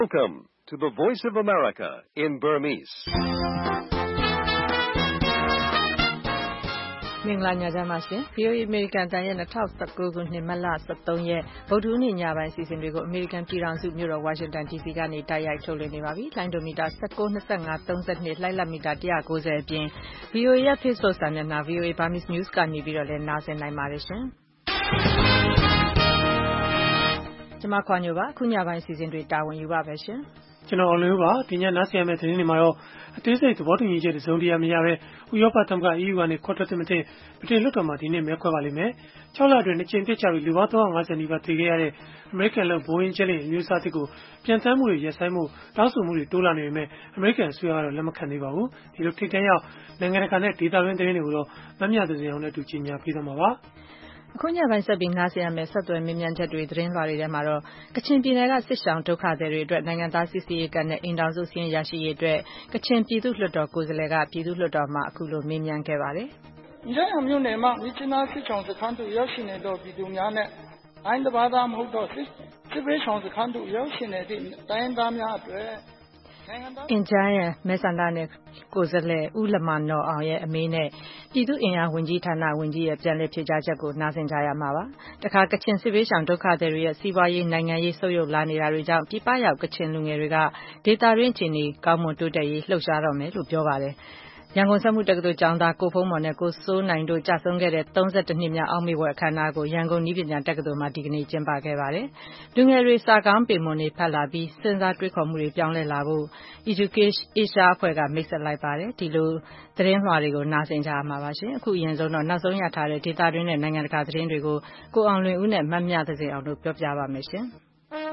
Welcome to the Voice of America in Burmese. မင်္ဂလာညချမ်းပါရှင် VOA American တန်ရဲ့2019ခုနှစ်မတ်လ23ရက်ဗုဒ္ဓဟူးနေ့ညပိုင်းအစီအစဉ်တွေကို American ပြည်ထောင်စုမြို့တော် Washington DC ကနေတိုက်ရိုက်ထုတ်လွှင့်နေပါပြီ။လိုင်းဒိုမီတာ19 25 32လှိုင်းလတ်မီတာ190အပြင် VOA ရဲ့ Facebook စာမျက်နှာ VOA Burmese News ကနေပြီးတော့လည်းနားဆင်နိုင်ပါတယ်ရှင်။ကျွန်မခွာညိုပါအခုညပိုင်းအစီအစဉ်တွေတာဝန်ယူပါပဲရှင်။ကျွန်တော်အောင်လို့ပါဒီညနားဆင်ရမယ့်သတင်းတွေမှာတော့အသေးစိတ်သဘောတူညီချက်တစုံတရာမရပဲဥရောပသမဂ္ဂ EU ကနေခွတ်ထွက်တဲ့ဗြိတိန်လွှတ်တော်မှာဒီနေ့မဲခွဲပါလိမ့်မယ်။6 လအတွင်းနှစ်ကြိမ်ပြစ်ချပြီးလူပေါင်း350နီးပါးသေခဲ့ရတဲ့ American လို့ Boeing ဂျက်လေအမျိုးအစားအသစ်ကိုပြန်တမ်းမှုတွေရပ်ဆိုင်းမှုတောင်းဆိုမှုတွေတိုးလာနေပေမဲ့ American အစိုးရကတော့လက်မခံသေးပါဘူး။ဒီလိုထိတ်တန့်ရောက်နိုင်ငံတကာနဲ့ဒေသတွင်းသတင်းတွေကိုတော့မမျှတစေအောင်နဲ့အတူကြီးညာပေးသွားမှာပါ။အခုညပိုင်းဆက်ပြီးနားဆင်ရမယ့်ဆက်သွယ်မြင်မြန်ချက်တွေသတင်းလွှာတွေထဲမှာတော့ကချင်ပြည်နယ်ကစစ်ရှောင်ဒုက္ခသည်တွေအတွက်နိုင်ငံသားစစ်ဆေးရေးကတ်နဲ့အိမ်ထောင်စုစီးရင်ရရှိရေးအတွက်ကချင်ပြည်သူ့လွှတ်တော်ကိုယ်စားလှယ်ကပြည်သူ့လွှတ်တော်မှာအခုလိုမေးမြန်းခဲ့ပါတယ်။ဒီအမျိုးနယ်မှာမြစ်ချနာစစ်ချောင်းစခန်းတို့ရောက်ရှိနေတော့ပြည်သူများနဲ့အိုင်းတဘာသာမဟုတ်တော့စစ်ဘေးရှောင်စခန်းတို့ရောက်ရှိနေတဲ့တိုင်းသားများအတွက်အင်ဂျားရန်မဲဆန္ဒနယ်ကိုယ်စားလှယ်ဦးလမနော်အောင်ရဲ့အမေနဲ့ပြည်သူ့အင်အားဝန်ကြီးဌာနဝန်ကြီးရဲ့ပြန်လည်ဖြေကြားချက်ကိုနားဆင်ကြရမှာပါ။တခါကချင်စစ်ဘေးရှောင်ဒုက္ခသည်တွေရဲ့စီးပွားရေးနိုင်ငံရေးဆုတ်ယုတ်လာနေတာတွေကြောင့်ပြည်ပရောက်ကချင်လူငယ်တွေကဒေသတွင်းအခြေအနေကောင်းမွန်တိုးတက်ရေးလှုပ်ရှားတော့မယ်လို့ပြောပါတယ်။ရန်ကုန်စက်မှုတက္ကသိုလ်ကျောင်းသားကိုဖုံးမော်နဲ့ကိုစိုးနိုင်တို့ကြာဆုံးခဲ့တဲ့32နှစ်မြောက်အောက်မေ့ဘွယ်အခမ်းအနားကိုရန်ကုန်နည်းပညာတက္ကသိုလ်မှာဒီကနေ့ကျင်းပခဲ့ပါတယ်။လူငယ်တွေစာကောင်းပေမွန်တွေဖတ်လာပြီးစဉ်းစားတွေးခေါ်မှုတွေပြောင်းလဲလာဖို့ Education Asia အဖွဲ့ကမိတ်ဆက်လိုက်ပါတယ်။ဒီလိုသတင်းလွှာတွေကိုနားဆင်ကြရမှာပါရှင်။အခုအရင်ဆုံးတော့နောက်ဆုံးရထားတဲ့ဒေသတွင်းနဲ့နိုင်ငံတကာသတင်းတွေကိုကိုအောင်လွင်ဦးနဲ့မမြသဇင်အောင်တို့ပြောပြပါမယ်ရှင်။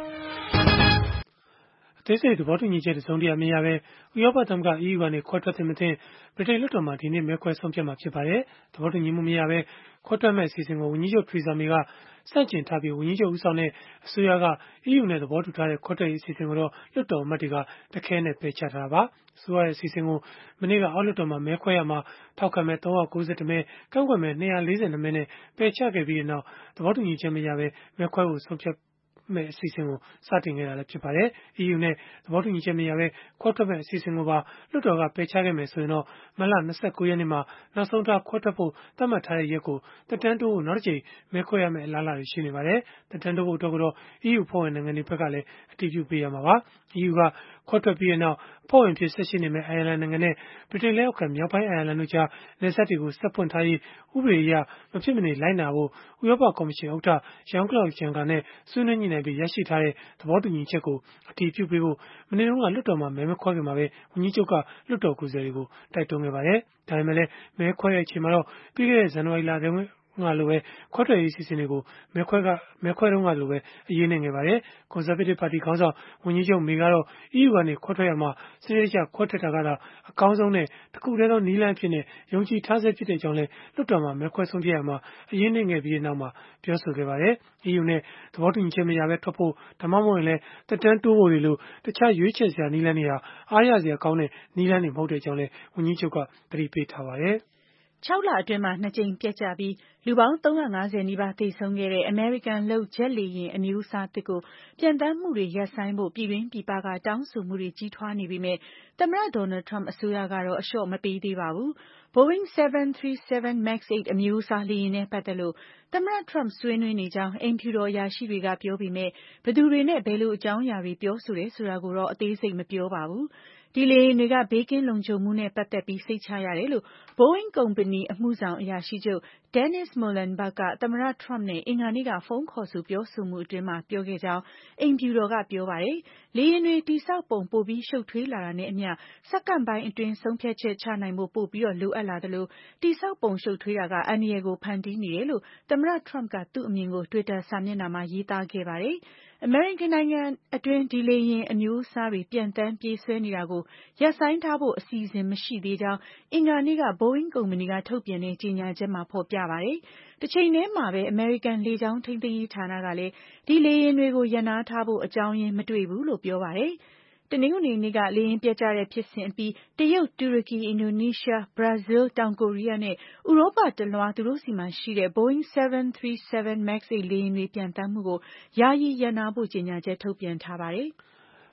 ဒေသသဘောတူညီချက်တစုံတရာမရပဲဥရောပသမဂ္ဂ EU ကနေခွဲထွက်တဲ့ဗြိတိန်လွှတ်တော်မှာဒီနေ့မဲခွဲဆုံးဖြတ်မှာဖြစ်ပါတယ်။သဘောတူညီမှုမရပဲခွဲထွက်မဲ့အစီအစဉ်ကိုဝန်ကြီးချုပ် Theresa May ကစန့်ကျင်ထားပြီးဝန်ကြီးချုပ်ဦးဆောင်တဲ့အစိုးရက EU နဲ့သဘောတူထားတဲ့ခွဲထွက်ရေးအစီအစဉ်ကိုတော့လွှတ်တော်အမတ်တွေကတခဲနဲ့ပယ်ချထားတာပါ။အစိုးရရဲ့အစီအစဉ်ကိုမနေ့ကအောက်လွှတ်တော်မှာမဲခွဲရမှာထောက်ခံမဲ့392မဲကန့်ကွက်မဲ့242မဲနဲ့ပယ်ချခဲ့ပြီးနောက်သဘောတူညီချက်မရပဲမဲခွဲဖို့ဆုံးဖြတ်မဲ့အစီအစဉ်ကိုစတင်ခဲ့တာလည်းဖြစ်ပါတယ်။ EU နဲ့သဘောတူညီချက်မရပဲခွဲထွက်မဲ့အစီအစဉ်ကိုပါလွှတ်တော်ကပယ်ချခဲ့မယ်ဆိုရင်တော့မတ်လ29ရက်နေ့မှာနောက်ဆုံးထားခွဲထွက်ဖို့သတ်မှတ်ထားတဲ့ရက်ကိုတက်တန်းတိုးဖို့နောက်တစ်ချိန်မဲခွဲရမယ့်အလားအလာတွေရှိနေပါတယ်။တက်တန်းတိုးဖို့အတွက်ကတော့ EU ဖွဲ့ဝင်နိုင်ငံတွေဘက်ကလည်းအတည်ပြုပေးရမှာပါ။ EU ကခွဲထွက်ပြီးတဲ့နောက်ဖွဲ့ဝင်ဖြစ်ဆက်ရှိနေမဲ့အိုင်ယာလန်နိုင်ငံနဲ့ဗြိတိန်လက်အောက်ခံမြောက်ပိုင်းအိုင်ယာလန်တို့ကြားနယ်စပ်တွေကိုဆက်ဖွင့်ထားရေးဥပဒေအရမဖြစ်မနေလိုက်နာဖို့ဥရောပကော်မရှင်ဥက္ကဋ္ဌ Jean-Claude Juncker နဲ့ဆွေးနွေးညှိနှိုင်းပြီးရရှိထားတဲ့သဘောတူညီချက်ကိုအတည်ပြုပေးဖို့မနေ့ကလွှတ်တော်မှာမဲမခွဲခင်မှာပဲဝန်ကြီးချုပ်ကလွှတ်တော်ကိုယ်စားလှယ်တွေကိုတိုက်တွန်းခဲ့ပါတယ်။ဒါပေမဲ့လည်းမဲခွဲတဲ့အချိန်မှာတော့ပြီးခဲ့တဲ့ဇန်နဝါရီလတုန်းကလိုပဲခွဲထွက်ရေးအစီအစဉ်တွေကိုမဲခွဲတုန်းကလိုပဲအရေးနေခဲ့ပါတယ်။ Conservative Party ခေါင်းဆောင်ဝန်ကြီးချုပ် May ကတော့ EU ကနေခွဲထွက်ရမှာစနစ်တကျခွဲထွက်တာကသာအကောင်းဆုံးနဲ့တစ်ခုတည်းသောနည်းလမ်းအဖြစ်နဲ့ယုံကြည်ထားဆဲဖြစ်တဲ့အကြောင်းလည်းလွှတ်တော်မှာမဲခွဲဆုံးဖြတ်ရမှာအရေးနေခဲ့ပြီးနောက်မှာပြောဆိုခဲ့ပါတယ်။ EU နဲ့သဘောတူညီချက်မရပဲထွက်ဖို့ဒါမှမဟုတ်ရင်လည်းတက်တန်းတိုးဖို့တွေလို့တခြားရွေးချယ်စရာနည်းလမ်းတွေဟာအားရစရာကောင်းတဲ့နည်းလမ်းတွေမဟုတ်တဲ့အကြောင်းလည်းဝန်ကြီးချုပ်ကသတိပေးထားပါတယ်။ 6 လအတွင်းမှာ2ကြိမ်ပြတ်ကျပြီးလူပေါင်း350နီးပါးသေဆုံးခဲ့တဲ့ American လုပ်ဂျက်လေယာဉ်အမျိုးအစားအသစ်ကိုပြန်တမ်းမှုတွေရပ်ဆိုင်းဖို့ပြည်တွင်းပြည်ပကတောင်းဆိုမှုတွေကြီးထွားနေပေမဲ့သမ္မတ Donald Trump အစိုးရကတော့အလျှော့မပေးသေးပါဘူး။ Boeing 737 MAX 8အမျိုးအစားလေယာဉ်နဲ့ပတ်သက်လို့သမ္မတ Trump ဆွေးနွေးနေကြောင်းအိမ်ဖြူတော်အရာရှိတွေကပြောပေမဲ့ဘယ်သူတွေနဲ့ဘယ်လိုအကြောင်းအရာတွေပြောဆိုတယ်ဆိုတာကိုတော့အသေးစိတ်မပြောပါဘူး။ဒီလေယာဉ်တွေကဘေးကင်းလုံခြုံမှုနဲ့ပတ်သက်ပြီးစိတ်ချရတယ်လို့ Boeing ကုမ္ပဏီအမှုဆောင်အရာရှိချုပ် Dennis Muilenburg ကသမ္မတ Trump နဲ့အင်္ဂါနေ့ကဖုန်းခေါ်ဆိုပြောဆိုမှုအတွင်းမှာပြောခဲ့ကြောင်းအိမ်ဖြူတော်ကပြောပါတယ်။လေယာဉ်တွေတိစောက်ပုံပိုပြီးရှုပ်ထွေးလာတာနဲ့အမျှစက္ကန့်ပိုင်းအတွင်းဆုံးဖြတ်ချက်ချနိုင်ဖို့ပိုပြီးလိုအပ်လာသလိုတိစောက်ပုံရှုပ်ထွေးတာကအန္တရာယ်ကိုဖန်တီးနေတယ်လို့သမ္မတ Trump ကသူ့အမြင်ကို Twitter စာမျက်နှာမှာရေးသားခဲ့ပါတယ်။ American နိုင်ငံအတွင်းဒီလေယာဉ်အမျိုးအစားတွေပြန်တမ်းပြေးဆွဲနေတာကိုရပ်ဆိုင်းထားဖို့အစီအစဉ်မရှိသေးကြောင်းအင်္ဂါနေ့က Boeing ကုမ္ပဏီကထုတ်ပြန်တဲ့ကြေညာချက်မှာဖော်ပြပါတယ်။တချိန်တည်းမှာပဲ American လေကြောင်းထိန်းသိမ်းရေးဌာနကလည်းဒီလေယာဉ်တွေကိုရပ်နားထားဖို့အကြောင်းရင်းမတွေ့ဘူးလို့ပြောပါတယ်။တနင်္ဂနွေနေ့ကလေယာဉ်ပျက်ကျတဲ့ဖြစ်စဉ်အပြီးတရုတ်၊တူရကီ၊အင်ဒိုနီးရှား၊ဘရာဇီးလ်၊တောင်ကိုရီးယားနဲ့ဥရောပတလွှားသူတို့ဆီမှာရှိတဲ့ Boeing 737 MAX 8လေယာဉ်တွေပြန်တမ်းမှုကိုယာယီရပ်နားဖို့ကြေညာချက်ထုတ်ပြန်ထားပါတယ်။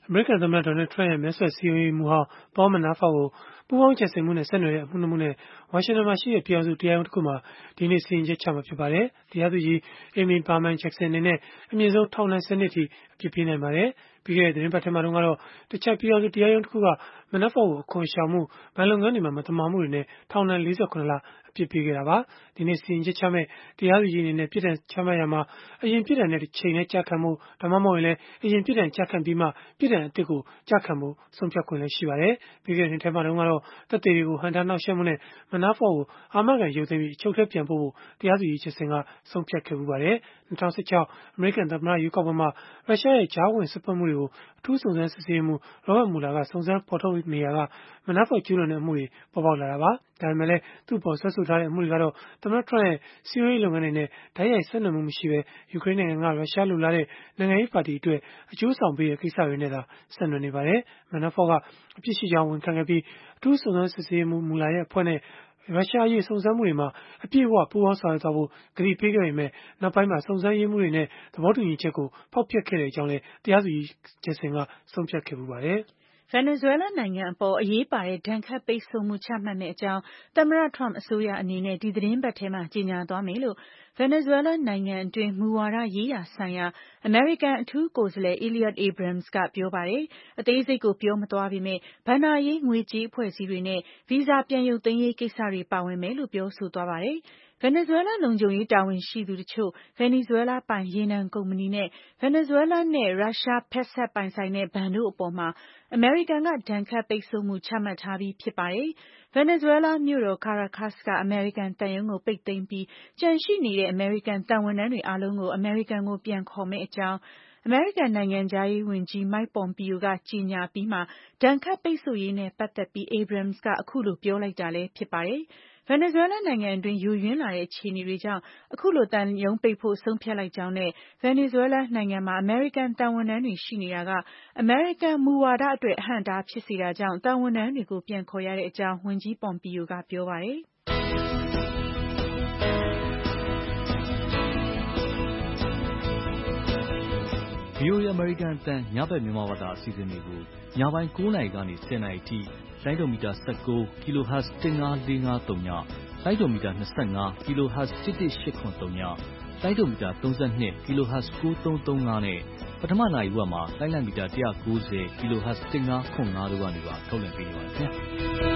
အမေရိကန်သမ္မတ Donald Trump ရဲ့ မဲဆွယ်စည်းရုံးရေးမှူးဟောင်း Paul Manafort ကိုပူးပေါင်းကြံစည်မှုနဲ့ ဆက်နွယ်တဲ့အမှု 2 မှုနဲ့ ဝါရှင်တန်မှာရှိတဲ့ ပြည်ထောင်စုတရားရုံးတခုမှာ ဒီနေ့စီရင်ချက်ချမှာ ဖြစ်ပါတယ်။ တရားသူကြီး Amy Berman Jackson အနေနဲ့ အမြင့်ဆုံးထောင်ဒဏ် 10 နှစ်အထိ အပြစ်ပေးနိုင်ပါတယ်။ ပြီးခဲ့တဲ့ သီတင်းပတ်ထဲမှာတုန်းကတော့ တခြားပြည်ထောင်စု တရားရုံးတခုက Manafort ကို အခွန်ရှောင်မှု၊ ဘဏ်လုပ်ငန်းတွေမှာ မသမာမှုတွေနဲ့ ထောင်ဒဏ် 47 လ အပြစ်ပေးခဲ့တာပါ။ ဒီနေ့စီရင်ချက်ချမယ့် တရားသူကြီးအနေနဲ့ ပြစ်ဒဏ်ချမှတ်ရာမှာ အရင်ပြစ်ဒဏ်နဲ့ တချိန်တည်းကျခံဖို့၊ ဒါမှမဟုတ်ရင်လည်း အရင်ပြစ်ဒဏ်ကျခံပြီးမှ ပြစ်ဒဏ်အသစ်ကို ကျခံဖို့ ဆုံးဖြတ်ခွင့်ရှိပါတယ်။ ပြီးခဲ့တဲ့နှစ်ထဲမှာတုန်းကတော့ သက်သေတွေကို ဟန့်တားနှောက်ယှက်မှုနဲ့ Manafort ကို အာမခံရုပ်သိမ်းပြီး အချုပ်ထဲပြန်ပို့ဖို့ တရားသူကြီး Jackson က ဆုံးဖြတ်ခဲ့ဖူးပါတယ်။ ၂၀၁၆ အမေရိကန်သမ္မတရွေးကောက်ပွဲမှာ ရုရှားရဲ့ ကြားဝင်စွက်ဖက်မှုတွေကို အထူးစုံစမ်းစစ်ဆေးရေးမှူး Robert Mueller က စုံစမ်းဖော်ထုတ်နေရာက Manafort ကျုးလွန်တဲ့ အမှုတွေ ပေါ်ပေါက်လာတာပါ။ ဒါပေမဲ့လည်း သူ့အပေါ်စွဲဆိုထားတဲ့ အမှုတွေကတော့ သမ္မတ Trump ရဲ့ စည်းရုံးရေးလုပ်ငန်းတွေနဲ့ တိုက်ရိုက်ဆက်နွယ်မှုမရှိဘဲ ယူကရိန်းနိုင်ငံက ရုရှားလိုလားတဲ့ နိုင်ငံရေးပါတီအတွက် အကျိုးဆောင်ပေးတဲ့ ကိစ္စတွေနဲ့သာ ဆက်နွယ်နေပါတယ်။ Manafort က အပြစ်ရှိကြောင်း ဝန်ခံခဲ့ပြီး အထူးစုံစမ်းစစ်ဆေးရေးမှူး Mueller ရဲ့ အဖွဲ့နဲ့ ရုရှားအရေး စုံစမ်းမှုတွေမှာ အပြည့်အဝပူးပေါင်းဆောင်ရွက်သွားဖို့ ကတိပေးခဲ့ပေမဲ့ နောက်ပိုင်းမှာ စုံစမ်းရေးမှူးတွေနဲ့ သဘောတူညီချက်ကို ဖောက်ဖျက်ခဲ့ကြောင်းလည်း တရားသူကြီး Jackson က ဆုံးဖြတ်ခဲ့ဖူးပါတယ်။ဗင်နီဇွဲလားနိုင်ငံအပေါ် အရေးပါတဲ့ဒဏ်ခတ်ပိတ်ဆို့မှုချမှတ်မယ့်အကြောင်း သမ္မတ Trump အစိုးရအနေနဲ့ ဒီသီတင်းပတ်ထဲမှာ ကြေညာသွားမယ်လို့ ဗင်နီဇွဲလားနိုင်ငံတွင်း မူဝါဒရေးရာဆိုင်ရာ အမေရိကန်အထူးကိုယ်စားလှယ် Elliott Abrams ကပြောပါတယ်။ အသေးစိတ်ကိုပြောမသွားပေမဲ့ ဘဏ္ဍာရေးငွေကြေးအဖွဲ့အစည်းတွေနဲ့ ဗီဇာပြန်ရုပ်သိမ်းရေးကိစ္စတွေပါဝင်မယ်လို့ ပြောဆိုသွားပါတယ်။ ဗင်နီဇွဲလားလုံခြုံရေးတာဝန်ရှိသူတချို့ ဗင်နီဇွဲလားပိုင်ရေနံကုမ္ပဏီနဲ့ ဗင်နီဇွဲလားနဲ့ ရုရှားဖက်စပ်ပိုင်ဆိုင်တဲ့ဘဏ်တို့အပေါ် အမေရိကန်က ဒဏ်ခတ်ပိတ်ဆို့မှုချမှတ်ထားပြီးဖြစ်ပါတယ်။ ဗင်နီဇွဲလားမြို့တော် Caracas က အမေရိကန်သံရုံးကို ပိတ်သိမ်းပြီး ကျန်ရှိနေတဲ့ အမေရိကန်သံဝန်ထမ်းတွေအားလုံးကို အမေရိကန်ကို ပြန်ခေါ်မယ့်အကြောင်း အမေရိကန်နိုင်ငံခြားရေးဝန်ကြီး Mike Pompeo ကကြေညာအပြီးမှာ ဒဏ်ခတ်ပိတ်ဆို့ရေးနဲ့ပတ်သက်ပြီး Abrams ကအခုလိုပြောလိုက်တာလည်းဖြစ်ပါတယ်။ ဗင်နီဇွဲလားနိုင်ငံတွင်း ယိုယွင်းလာတဲ့အခြေအနေတွေကြောင့် အခုလိုသံရုံးပိတ်ဖို့ဆုံးဖြတ်လိုက်ကြောင်းနဲ့ ဗင်နီဇွဲလားနိုင်ငံမှာ အမေရိကန်သံဝန်ထမ်းတွေရှိနေတာက အမေရိကန်မူဝါဒအတွက် အဟန့်အတားဖြစ်စေတာကြောင့် သံဝန်ထမ်းတွေကို ပြန်ခေါ်ရတဲ့အကြောင်း ဝန်ကြီး Pompeo ကပြောပါတယ်။ VOA အမေရိကန်အသံညဘက်မြန်မာဘာသာအစီအစဉ်တွေကို ညပိုင်း 9 နာရီကနေ 10 နာရီအထိလိုင်းဒိုမီတာ 19 kHz 15453 ည၊ လိုင်းဒိုမီတာ 25 kHz 11873 ည၊ လိုင်းဒိုမီတာ 32 kHz 9335 နဲ့ ပထမနာရီဝက်မှာ လိုင်းလံမီတာ 190 kHz 1505 တို့ကနေပါထုတ်လွှင့်ပေးနေပါတယ်ခင်ဗျာ။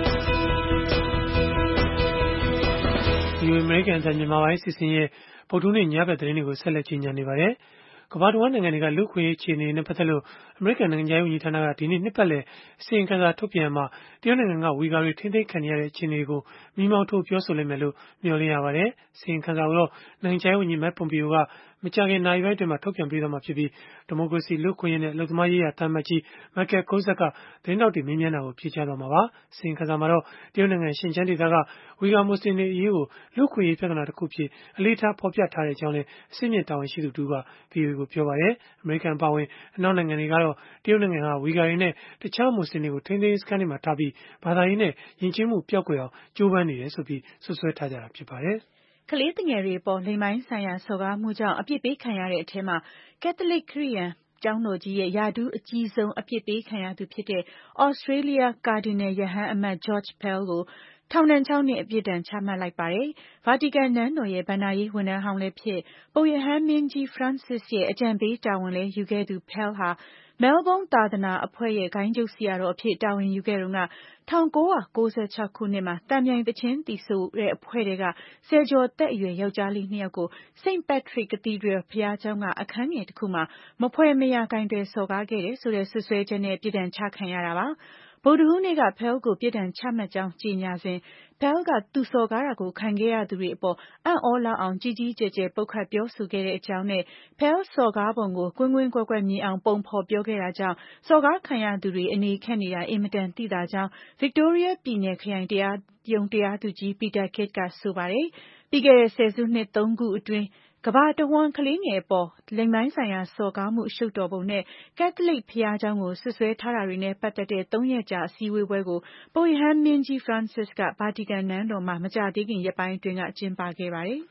VOA အမေရိကန်အသံမြန်မာပိုင်းအစီအစဉ်ရဲ့ ဗုဒ္ဓဟူးနေ့ညဘက်သတင်းတွေကို ဆက်လက်ကြီးညာနေပါတယ်။ ကမ္ဘာတဝန်းနိုင်ငံတွေက လူ့အခွင့်အရေးအခြေအနေနဲ့ပတ်သက်လို့ အမေရိကန်နိုင်ငံခြားရေးဝန်ကြီးဌာနက ဒီနေ့နှစ်ပတ်လည်အစီရင်ခံစာထုတ်ပြန်ရာမှာ တရုတ်နိုင်ငံက ဝီဂါတွေထိန်းသိမ်းခံနေရတဲ့အခြေအနေကို မီးမောင်းထိုးပြောဆိုလိမ့်မယ်လို့ မျှော်လင့်ရပါတယ်။ အစီရင်ခံစာကိုတော့ နိုင်ငံခြားရေးဝန်ကြီး Mike Pompeo က မကြာခင်နာရီပိုင်းအတွင်း ထုတ်ပြန်ပေးသွားမှာဖြစ်ပြီး ဒီမိုကရေစီ၊ လူ့အခွင့်အရေးနဲ့ အလုပ်သမားရေးရာသံအမတ်ကြီး Michael Kozak က သတင်းထောက်တွေမေးမြန်းတာကို ဖြေကြားသွားမှာပါ။ အစီရင်ခံစာမှာတော့ တရုတ်နိုင်ငံ ရှင်ကျန်းဒေသက ဝီဂါမွတ်ဆလင်တွေအရေးကို လူ့အခွင့်အရေးပြဿနာတခုအဖြစ် အလေးထားဖော်ပြထားကြောင်းလည်း အဆင့်မြင့်တာဝန်ရှိသူတဦးက VOA ကိုပြောပါတယ်။ အမေရိကန်အပါအဝင် အနောက်နိုင်ငံတွေကတော့ တရုတ်နိုင်ငံဟာ ဝီဂါတွေနဲ့ တခြားမွတ်ဆလင်တွေကို ထိန်းသိမ်းရေးစခန်းတွေမှာထားပြီး ဘာသာရေးနဲ့ ယဉ်ကျေးမှုပျောက်ကွယ်အောင် ကြိုးပမ်းနေတယ်ဆိုပြီး စွပ်စွဲထားကြတာဖြစ်ပါတယ်။ကလေးသူငယ်တွေအပေါ် လိင်ပိုင်းဆိုင်ရာစော်ကားမှုကြောင့် အပြစ်ပေးခံရတဲ့အထဲမှာ ကက်သလစ်ခရစ်ယာန်ကျောင်းတော်ကြီးရဲ့ ရာထူးအကြီးဆုံးအပြစ်ပေးခံရသူဖြစ်တဲ့ သြစတြေးလျ ကာဒီနယ်ရဟန်းအမတ် George Pell ကို ထောင်ဒဏ် 6 နှစ် ပြစ်ဒဏ်ချမှတ်လိုက်ပါတယ်။ ဗာတီကန်နန်းတော်ရဲ့ ဘဏ္ဍာရေးဝန်ထမ်းဟောင်းလည်းဖြစ် ပုပ်ရဟန်းမင်းကြီး Francis ရဲ့ အကြံပေးတာဝန်လည်းယူခဲ့သူ Pell ဟာ မဲလ်ဘုန်းသာသနာအဖွဲ့ရဲ့ ဂိုဏ်းချုပ်ဆရာတော်အဖြစ် တာဝန်ယူခဲ့တုန်းက ၁၉၉၆ ခုနှစ်မှာ သံပြိုင်သီချင်းသီဆိုတဲ့အဖွဲ့ထဲက ဆယ်ကျော်သက်အရွယ် ယောကျ်ားလေး 2 ယောက်ကို St. Patrick Cathedral ဘုရားကျောင်းက အခန်းငယ်တခုမှာ မဖွယ်မရာကိုင်တွယ်စော်ကားခဲ့တယ်ဆိုတဲ့ စွပ်စွဲချက်နဲ့ ပြစ်ဒဏ်ချခံရတာပါ။ ဗုဒ္ဓဟူးနေ့က Pell ကိုပြစ်ဒဏ်ချမှတ်ကြောင်းကြေညာစဉ် Pell က သူစော်ကားတာကိုခံခဲ့ရသူတွေအပေါ် အံ့သြလောက်အောင် ကြီးကြီးကျယ်ကျယ် ပုတ်ခတ်ပြောဆိုခဲ့ကြောင်းနဲ့ Pell စော်ကားပုံကို ကွင်းကွင်းကွက်ကွက်မြင်အောင် ပုံဖော်ပြောခဲ့တာကြောင့် စော်ကားခံရသူတွေ အနေခက်နေတာ အင်မတန်သိသာကြောင်း Victoria ပြည်နယ်ခရိုင်တရားရုံး တရားသူကြီး Peter Kidd ကဆိုပါတယ်။ ပြီးခဲ့တဲ့ ဆယ်စုနှစ် 3 ခုအတွင်း ကမ္ဘာတဝန်းကလေးငယ်အပေါ် လိင်ပိုင်းဆိုင်ရာစော်ကားမှုအရှုပ်တော်ပုံနဲ့ ကက်သလစ်ဘုရားကျောင်းကို စွပ်စွဲထားတာတွေနဲ့ပတ်သက်တဲ့ 3 ရက်ကြာအစည်းအဝေးပွဲကို ပုပ်ရဟန်းမင်းကြီး Francis က ဗာတီကန်နန်းတော်မှာ မကြာသေးခင်ရက်ပိုင်းအတွင်းက ကျင်းပခဲ့ပါတယ်။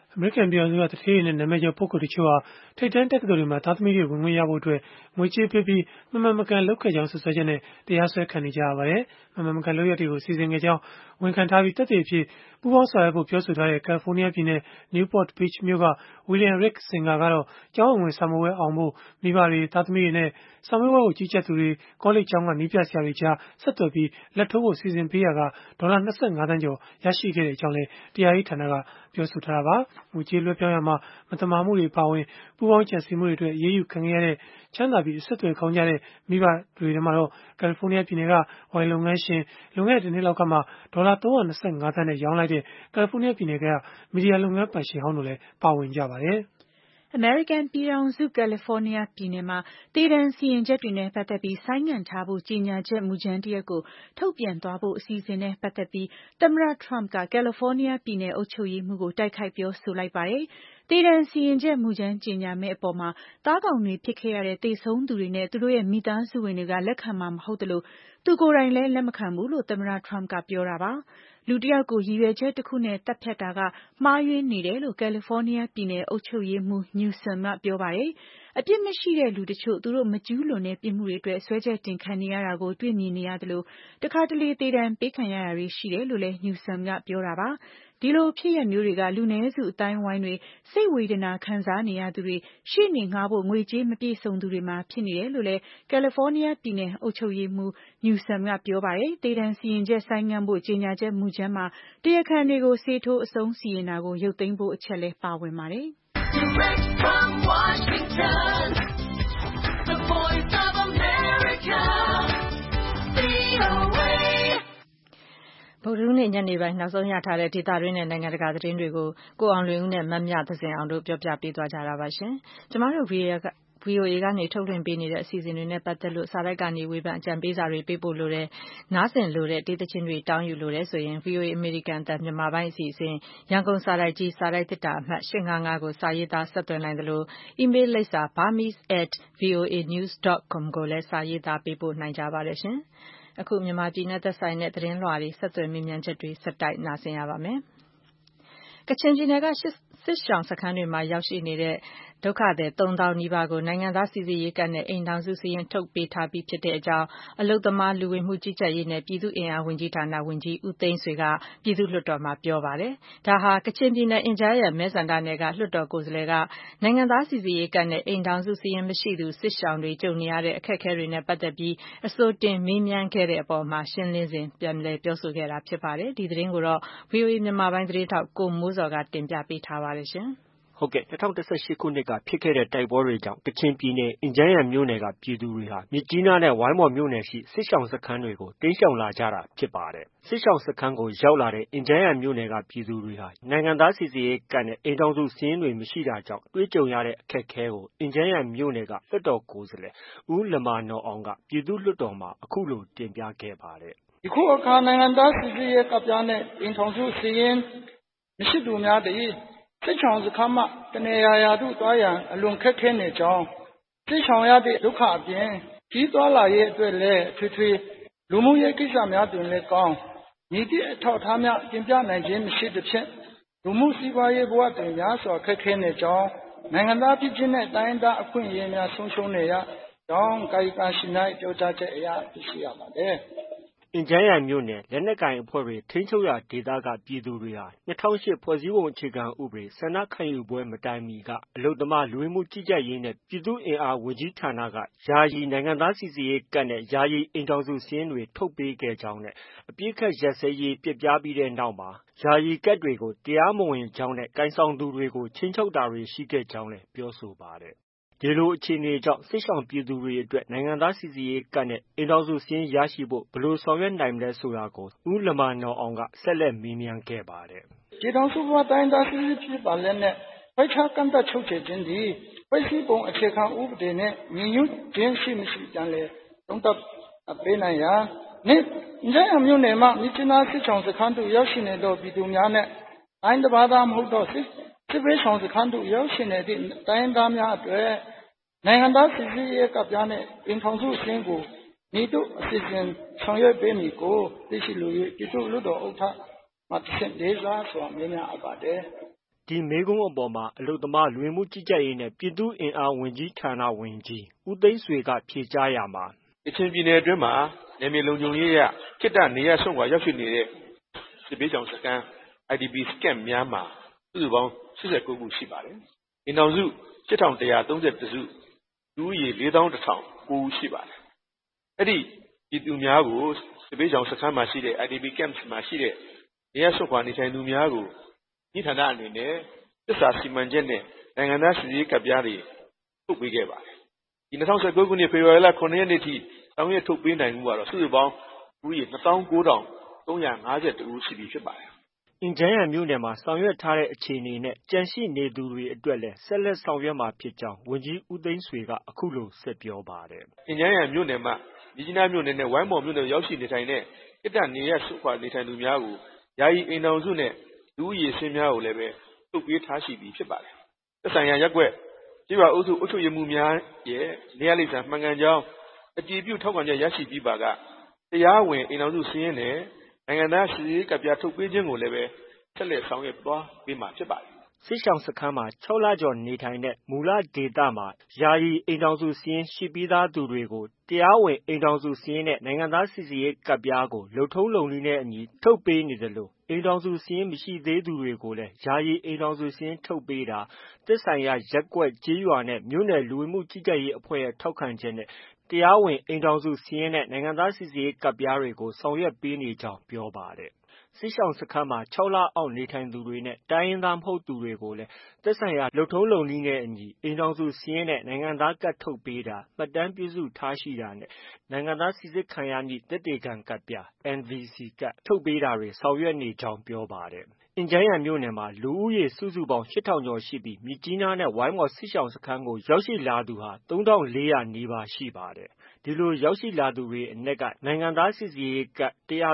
အမေရိကန်ပြည်ထောင်စုကတထေးတွေနဲ့နာမည်ကျော်ပုဂ္ဂိုလ်တချို့ဟာထိပ်တန်းတက္ကသိုလ်တွေမှာသားသမီးတွေဝင်ခွင့်ရဖို့အတွက်ငွေကြေးပေးပြီးမမှန်မကန်လုပ်ခဲ့ကြောင်းစွပ်စွဲချက်နဲ့တရားစွဲခံနေကြရပါတယ်။မမှန်မကန်လုပ်ရက်တွေကိုစီစဉ်ခဲ့ကြောင်းဝန်ခံထားပြီးသက်သေအဖြစ်ပူးပေါင်းဆောင်ရွက်ဖို့ပြောဆိုထားတဲ့ကယ်လီဖိုးနီးယားပြည်နယ် Newport Beach မြို့က William Rick Singer ကတော့ကျောင်းဝင်စာမေးပွဲအောင်ဖို့မိဘတွေသားသမီးတွေနဲ့စာမေးပွဲကိုကြီးကြပ်သူတွေကောလိပ်ကျောင်းကနည်းပြဆရာတွေကြားဆက်သွယ်ပြီးလက်ထိုးဖို့စီစဉ်ပေးရကဒေါ်လာ25 သန်းကျော်ရရှိခဲ့ကြောင်းလည်းတရားရေးဌာနကပြောဆိုထားတာပါ။ငွေကြေးလွှဲပြောင်းရမှာမတမာမှုတွေပါဝင်ပူးပေါင်းကြံစည်မှုတွေအတွက်ရေးယူခံခဲ့ရတဲ့ချမ်းသာပြီးအဆက်အသွယ်ကောင်းကြတဲ့မိဘတွေထဲမှာတော့ကယ်လီဖိုးနီးယားပြည်နယ်ကဝိုင်လုပ်ငန်းရှင်လွန်ခဲ့တဲ့တစ်နှစ်လောက်ကမှဒေါ်လာ325 သန်းနဲ့ရောင်းလိုက်တဲ့ကယ်လီဖိုးနီးယားပြည်နယ်ကမီဒီယာလုပ်ငန်းပိုင်ရှင်ဟောင်းတို့လည်းပါဝင်ကြပါတယ်။အမေရိကန်ပြည်ထောင်စုကယ်လီဖိုးနီးယားပြည်နယ်မှာသေဒဏ်စီရင်ချက်တွေနဲ့ပတ်သက်ပြီးဆိုင်းငံ့ထားဖို့ကြေညာချက်မူကြမ်းတစ်ရပ်ကိုထုတ်ပြန်သွားဖို့အစီအစဉ်နဲ့ပတ်သက်ပြီးသမ္မတ Trump ကကယ်လီဖိုးနီးယားပြည်နယ်အုပ်ချုပ်ရေးမှူးကိုတိုက်ခိုက်ပြောဆိုလိုက်ပါတယ်။သေဒဏ်စီရင်ချက်မူကြမ်းကြေညာမယ့်အပေါ်မှာသားကောင်တွေဖြစ်ခဲ့ရတဲ့သေဆုံးသူတွေနဲ့သူတို့ရဲ့မိသားစုဝင်တွေကလက်ခံမှာမဟုတ်သလိုသူကိုယ်တိုင်လည်းလက်မခံဘူးလို့သမ္မတ Trump ကပြောတာပါ။လူတစ်ယောက်ကိုရည်ရွယ်ချက်တစ်ခုနဲ့သတ်ဖြတ်တာကမှားယွင်းနေတယ်လို့ကယ်လီဖိုးနီးယားပြည်နယ်အုပ်ချုပ်ရေးမှူး Newsom ကပြောပါတယ်။အပြစ်မရှိတဲ့လူတချို့သူတို့မကျူးလွန်တဲ့ပြစ်မှုတွေအတွက်စွဲချက်တင်ခံနေရတာကိုတွေ့မြင်နေရသလိုတခါတလေသေဒဏ်ပေးခံရတာတွေရှိတယ်လို့လည်း Newsom ကပြောတာပါ။ဒီလိုဖြစ်ရပ်မျိုးတွေကလူနည်းစုအသိုင်းအဝိုင်းတွေစိတ်ဝေဒနာခံစားနေရသူတွေရှေ့နေငှားဖို့ငွေကြေးမပြည့်စုံသူတွေမှာဖြစ်နေတယ်လို့လည်းကယ်လီဖိုးနီးယားပြည်နယ်အုပ်ချုပ်ရေးမှူး Newsom ကပြောပါတယ်။သေဒဏ်စီရင်ချက်ဆိုင်းငံ့ဖို့ကြေညာချက်မူကြမ်းမှာတရားခံတွေကိုဆေးထိုးအဆုံးစီရင်တာကိုရုပ်သိမ်းဖို့အချက်လည်းပါဝင်ပါတယ်။ Direct from Washington, the voice of America, VOA ဗုဒ္ဓဟူးနေ့ညနေပိုင်းနောက်ဆုံးရထားတဲ့ဒေသတွင်းနဲ့နိုင်ငံတကာသတင်းတွေကိုကိုအောင်လွင်ဦးနဲ့မမြသဇင်အောင်တို့ပြောပြပေးသွားကြတာပါရှင်။ကျမတို့ VOA ကနေထုတ်လွှင့်ပေးနေတဲ့အစီအစဉ်တွေနဲ့ပတ်သက်လို့စာတိုက်ကနေဝေဖန်အကြံပေးစာတွေပေးပို့လို့နားဆင်လို့တဲ့ဒေသချင်းတွေတောင်းယူလို့တဲ့ဆိုရင် VOA American တန်မြန်မာပိုင်းအစီအစဉ်ရန်ကုန်စာတိုက်ကြီးစာတိုက်တစ်တာအမှတ်855ကိုစာရေးသားဆက်သွယ်နိုင်တယ်လို့အီးမေးလ်လိပ်စာ burmese@voanews.com ကိုလည်းစာရေးသားပေးပို့နိုင်ကြပါတယ်ရှင်။အခုမြန်မာပြည်နဲ့သက်ဆိုင်တဲ့သတင်းလွှာတွေဆက်သွယ်မြညာချက်တွေဆက်တိုက်နားဆင်ရပါမယ်။ကချင်ပြည်နယ်ကစစ်ရှောင်စခန်းတွေမှာရောက်ရှိနေတဲ့ဒုက္ခသည် 3000 နီးပါးကိုနိုင်ငံသားစီစစ်ရေးကဒ်နဲ့အိမ်ထောင်စုစာရင်းထုတ်ပေးထားပြီးဖြစ်တဲ့အကြောင်းအလုပ်သမားလူဝင်မှုကြီးကြပ်ရေးနဲ့ပြည်သူ့အင်အားဝန်ကြီးဌာနဝန်ကြီးဦးသိန်းဆွေကပြည်သူ့လွှတ်တော်မှာပြောပါတယ်။ဒါဟာကချင်ပြည်နယ်အင်ဂျားယန်မဲဆန္ဒနယ်ကလွှတ်တော်ကိုယ်စားလှယ်ကနိုင်ငံသားစီစစ်ရေးကဒ်နဲ့အိမ်ထောင်စုစာရင်းမရှိသူစစ်ရှောင်တွေကြုံနေရတဲ့အခက်အခဲတွေနဲ့ပတ်သက်ပြီးအဆိုတင်မေးမြန်းခဲ့တဲ့အပေါ်မှာရှင်းလင်းစဉ်ပြန်လည်ပြောဆိုခဲ့တာဖြစ်ပါတယ်။ဒီသတင်းကိုတော့ VOA မြန်မာပိုင်းသတင်းထောက်ကိုမိုးစော်ကတင်ပြပေးထားပါတယ်ရှင်။ဟုတ်ကဲ့2018ခုနှစ်ကဖြစ်ခဲ့တဲ့တိုက်ပွဲတွေကြောင့်ကချင်ပြည်နယ်အင်ဂျန်းယန်မြို့နယ်ကပြည်သူတွေဟာမြစ်ကြီးနားနဲ့ဝိုင်းမော်မြို့နယ်ရှိစစ်ရှောင်စခန်းတွေကိုတိမ်းရှောင်လာကြတာဖြစ်ပါတယ်။စစ်ရှောင်စခန်းကိုရောက်လာတဲ့အင်ဂျန်းယန်မြို့နယ်ကပြည်သူတွေဟာနိုင်ငံသားစီစစ်ရေးကဒ်နဲ့အိမ်ထောင်စုစာရင်းတွေမရှိတာကြောင့်တွေ့ကြုံရတဲ့အခက်အခဲကိုအင်ဂျန်းယန်မြို့နယ်ကလွှတ်တော်ကိုယ်စားလှယ်ဦးလမာနော်အောင်ကပြည်သူ့လွှတ်တော်မှာအခုလိုတင်ပြခဲ့ပါတယ်။ဒီခုအခါနိုင်ငံသားစီစစ်ရေးကဒ်ပြားနဲ့အိမ်ထောင်စုစာရင်းမရှိသူများတည်းစစ်ရှောင်စခန်းမှတနေရာရာသို့သွားရန်အလွန်ခက်ခဲနေကြောင်းစစ်ရှောင်ရသည့်ဒုက္ခအပြင်ကြီးသွားလာရေးအတွက်လည်းထွေလူမှုရေးကိစ္စများတွင်လည်းကောင်းညီသည့်အထောက်အထားများတင်ပြနိုင်ခြင်းမရှိသဖြင့်လူမှုစီးပွားရေးဘဝတွင်များစွာခက်ခဲနေကြောင်းနိုင်ငံသားဖြစ်ခြင်းနဲ့တိုင်းသားအခွင့်အရေးများဆုံးရှုံးနေရကြောင်းကာယကံရှင်၌ပြောကြားချက်အရသိရှိရပါတယ်။အင်ဂျန်းယန်မြို့နယ်လက်နက်ကိုင်အဖွဲ့တွေထိန်းချုပ်ရာဒေသကပြည်သူတွေဟာ2008ဖွဲ့စည်းပုံအခြေခံဥပဒေဆန္ဒခံယူပွဲမတိုင်မီကအလုပ်သမားလူဝင်မှုကြီးကြပ်ရေးနဲ့ပြည်သူ့အင်အားဝန်ကြီးဌာနကယာယီနိုင်ငံသားစီစစ်ရေးကဒ်နဲ့ယာယီအိမ်ထောင်စုစာရင်းတွေထုတ်ပေးခဲ့ကြောင်းနဲ့အပြစ်ခတ်ရက်စဲရေးပြစ်ပြားပြီးတဲ့နောက်မှာယာယီကဒ်တွေကိုတရားမဝင်ကြောင်းနဲ့ကိုင်ဆောင်သူတွေကိုချင်းချုပ်တာတွေရှိခဲ့ကြောင်းလည်းပြောဆိုပါတယ်။ဒီလိုအခြေအနေကြောင့်စစ်ရှောင်ပြည်သူတွေအတွက်နိုင်ငံသားစီစစ်ရေးကဒ်နဲ့အိမ်ထောင်စုစာရင်းရရှိဖို့ဘယ်လိုဆောင်ရွက်နိုင်မလဲဆိုတာကိုဦးလမာနော်အောင်ကဆက်လက်မေးမြန်းခဲ့ပါတယ်။ပြည်ထောင်စုဘဝတိုင်းသားစစ်စစ်ဖြစ်ပါလက်နဲ့ခွဲခြားကန့်သတ်ချုပ်ချယ်ခြင်းသည်ဖွဲ့စည်းပုံအခြေခံဥပဒေနဲ့ညီညွတ်ခြင်းရှိမရှိပြန်လည်သုံးသပ်ပေးနိုင်ရန်အင်ဂျန်းယန်မြို့နယ်မှမြစ်ကြီးနားစစ်ရှောင်စခန်းသို့ရောက်ရှိနေသောပြည်သူများနဲ့တိုင်းတစ်ပါးသားမဟုတ်သောစစ်ဘေးရှောင်စခန်းသို့ရောက်ရှိနေသည့်တိုင်းသားများအတွက်နိုင်ငံသားစီစစ်ရေးကဒ်ပြားနဲ့အိမ်ထောင်စုစာရင်းကိုမည်သို့အစီအစဉ်ဆောင်ရွက်ပေးမည်ကိုသိရှိလို၍ပြည်သူ့လွှတ်တော်ဥက္ကဋ္ဌမှတဆင့်လေးစားစွာမေးမြန်းအပ်ပါတယ်။ဒီမေးခွန်းအပေါ်မှာအလုပ်သမားလူဝင်မှုကြီးကြပ်ရေးနဲ့ပြည်သူ့အင်အားဝန်ကြီးဌာနဝန်ကြီးဦးသိန်းဆွေကဖြေကြားရာမှာကချင်ပြည်နယ်အတွင်းမှာနယ်မြေလုံခြုံရေးရခေတ္တနေရဆုံးခွာရောက်ရှိနေတဲ့စစ်ဘေးရှောင်စခန်း IDP camp များမှာစုစုပေါင်း89ခုရှိပါတယ်။အိမ်ထောင်စု8131စုလူဦးရေ41,009ဦးရှိပါတယ်။အဲ့ဒီပြည်သူများကိုစစ်ဘေးရှောင်စခန်းမှာရှိတဲ့ IDP camp မှာရှိတဲ့နေရဆုံးခွာနေထိုင်သူများကိုဒီဌာနအနေနဲ့သစ္စာစီမံချက်နဲ့နိုင်ငံသားစီရေးကပ်ပြားတွေထုတ်ပေးခဲ့ပါတယ်။ဒီ2019ခုနှစ်ဖေဖော်ဝါရီလ9ရက်နေ့ထိဆောင်ရွက်ထုတ်ပေးနိုင်မှုကတော့စုစုပေါင်းလူဦးရေ29,352ဦးရှိပြီဖြစ်ပါတယ်။အင်ဂျန်းယန်မြို့နယ်မှာဆောင်ရွက်ထားတဲ့အခြေအနေနဲ့ကြန့်ရှိနေသူတွေအတွက်လည်းဆက်လက်ဆောင်ရွက်မှာဖြစ်ကြောင်းဝန်ကြီးဦးသိန်းဆွေကအခုလိုဆက်ပြောပါတယ်။အင်ဂျန်းယန်မြို့နယ်မှာမြစ်ကြီးနားမြို့နယ်နဲ့ဝိုင်းမော်မြို့နယ်ရောက်ရှိနေထိုင်တဲ့ကိတ္တနေရဆုခွာနေထိုင်သူများကိုယာယီအိမ်ထောင်စုနဲ့လူဦးရေစင်းများကိုလည်းပဲထုတ်ပေးထားရှိပြီဖြစ်ပါတယ်။သက်ဆိုင်ရာရပ်ကွက်ကျေးရွာအုပ်စုအုပ်ချုပ်ရေးမှူးများရဲ့နေရာလိပ်စာမှန်ကန်ကြောင်းအတည်ပြုထောက်ခံချက်ရရှိပြီးပါကတရားဝင်အိမ်ထောင်စုစည်းရင်းနဲ့နိုင်ငံသားစီရေးကပ်ပြားထုတ်ပေးခြင်းကိုလည်းပဲဆက်လက်ဆောင်ရွက်သွားပေးမှာဖြစ်ပါတယ်။စစ်ရှောင်စခန်းမှာ6လကျော်နေထိုင်တဲ့မူလဒေသမှာယာယီအိမ်ထောင်စုစည်းရင်းရှိပြီးသားသူတွေကိုတရားဝင်အိမ်ထောင်စုစည်းရင်းနဲ့နိုင်ငံသားစီရေးကပ်ပြားကိုလုံထုံးလုံနည်းနဲ့အညီထုတ်ပေးနေတယ်လို့အိမ်ထောင်စုစည်းရင်းမရှိသေးသူတွေကိုလည်းယာယီအိမ်ထောင်စုစည်းရင်းထုတ်ပေးတာသက်ဆိုင်ရာရပ်ကွက်ကျေးရွာနဲ့မြို့နယ်လူဝင်မှုကြီးကြပ်ရေးအဖွဲ့ရဲ့ထောက်ခံချက်နဲ့တရားဝင်အိမ်ထောင်စုစည်းရင်းနဲ့နိုင်ငံသားစီရေးကပ်ပြားတွေကိုဆောင်ရွက်ပေးနေကြောင်းပြောပါတယ်။စစ်ရှောင်စခန်းမှာ6လအောက်နေထိုင်သူတွေနဲ့တိုင်းရင်းသားမဟုတ်သူတွေကိုလည်းသက်ဆိုင်ရာလုပ်ထုံးလုပ်နည်းနဲ့အညီအိမ်ထောင်စုစည်းရင်းနဲ့နိုင်ငံသားကတ်ထုတ်ပေးတာမှတ်တမ်းပြုစုထားရှိတာနဲ့နိုင်ငံသားစိစစ်ခံရမည့်သက်သေခံကတ်ပြား NVC ကတ်ထုတ်ပေးတာတွေဆောင်ရွက်နေကြောင်းပြောပါတယ်။အင်ဂျန်းယန်မြို့နယ်မှာလူဦးရေစုစုပေါင်း 8,000 ကျော်ရှိပြီးမြစ်ကြီးနားနဲ့ဝိုင်းမော်စစ်ရှောင်စခန်းကိုရောက်ရှိလာသူဟာ 3,400 နီးပါးရှိပါတယ်။ဒီလိုရောက်ရှိလာသူတွေအနက်ကနိုင်ငံသားစိစစ်ရေးကတ်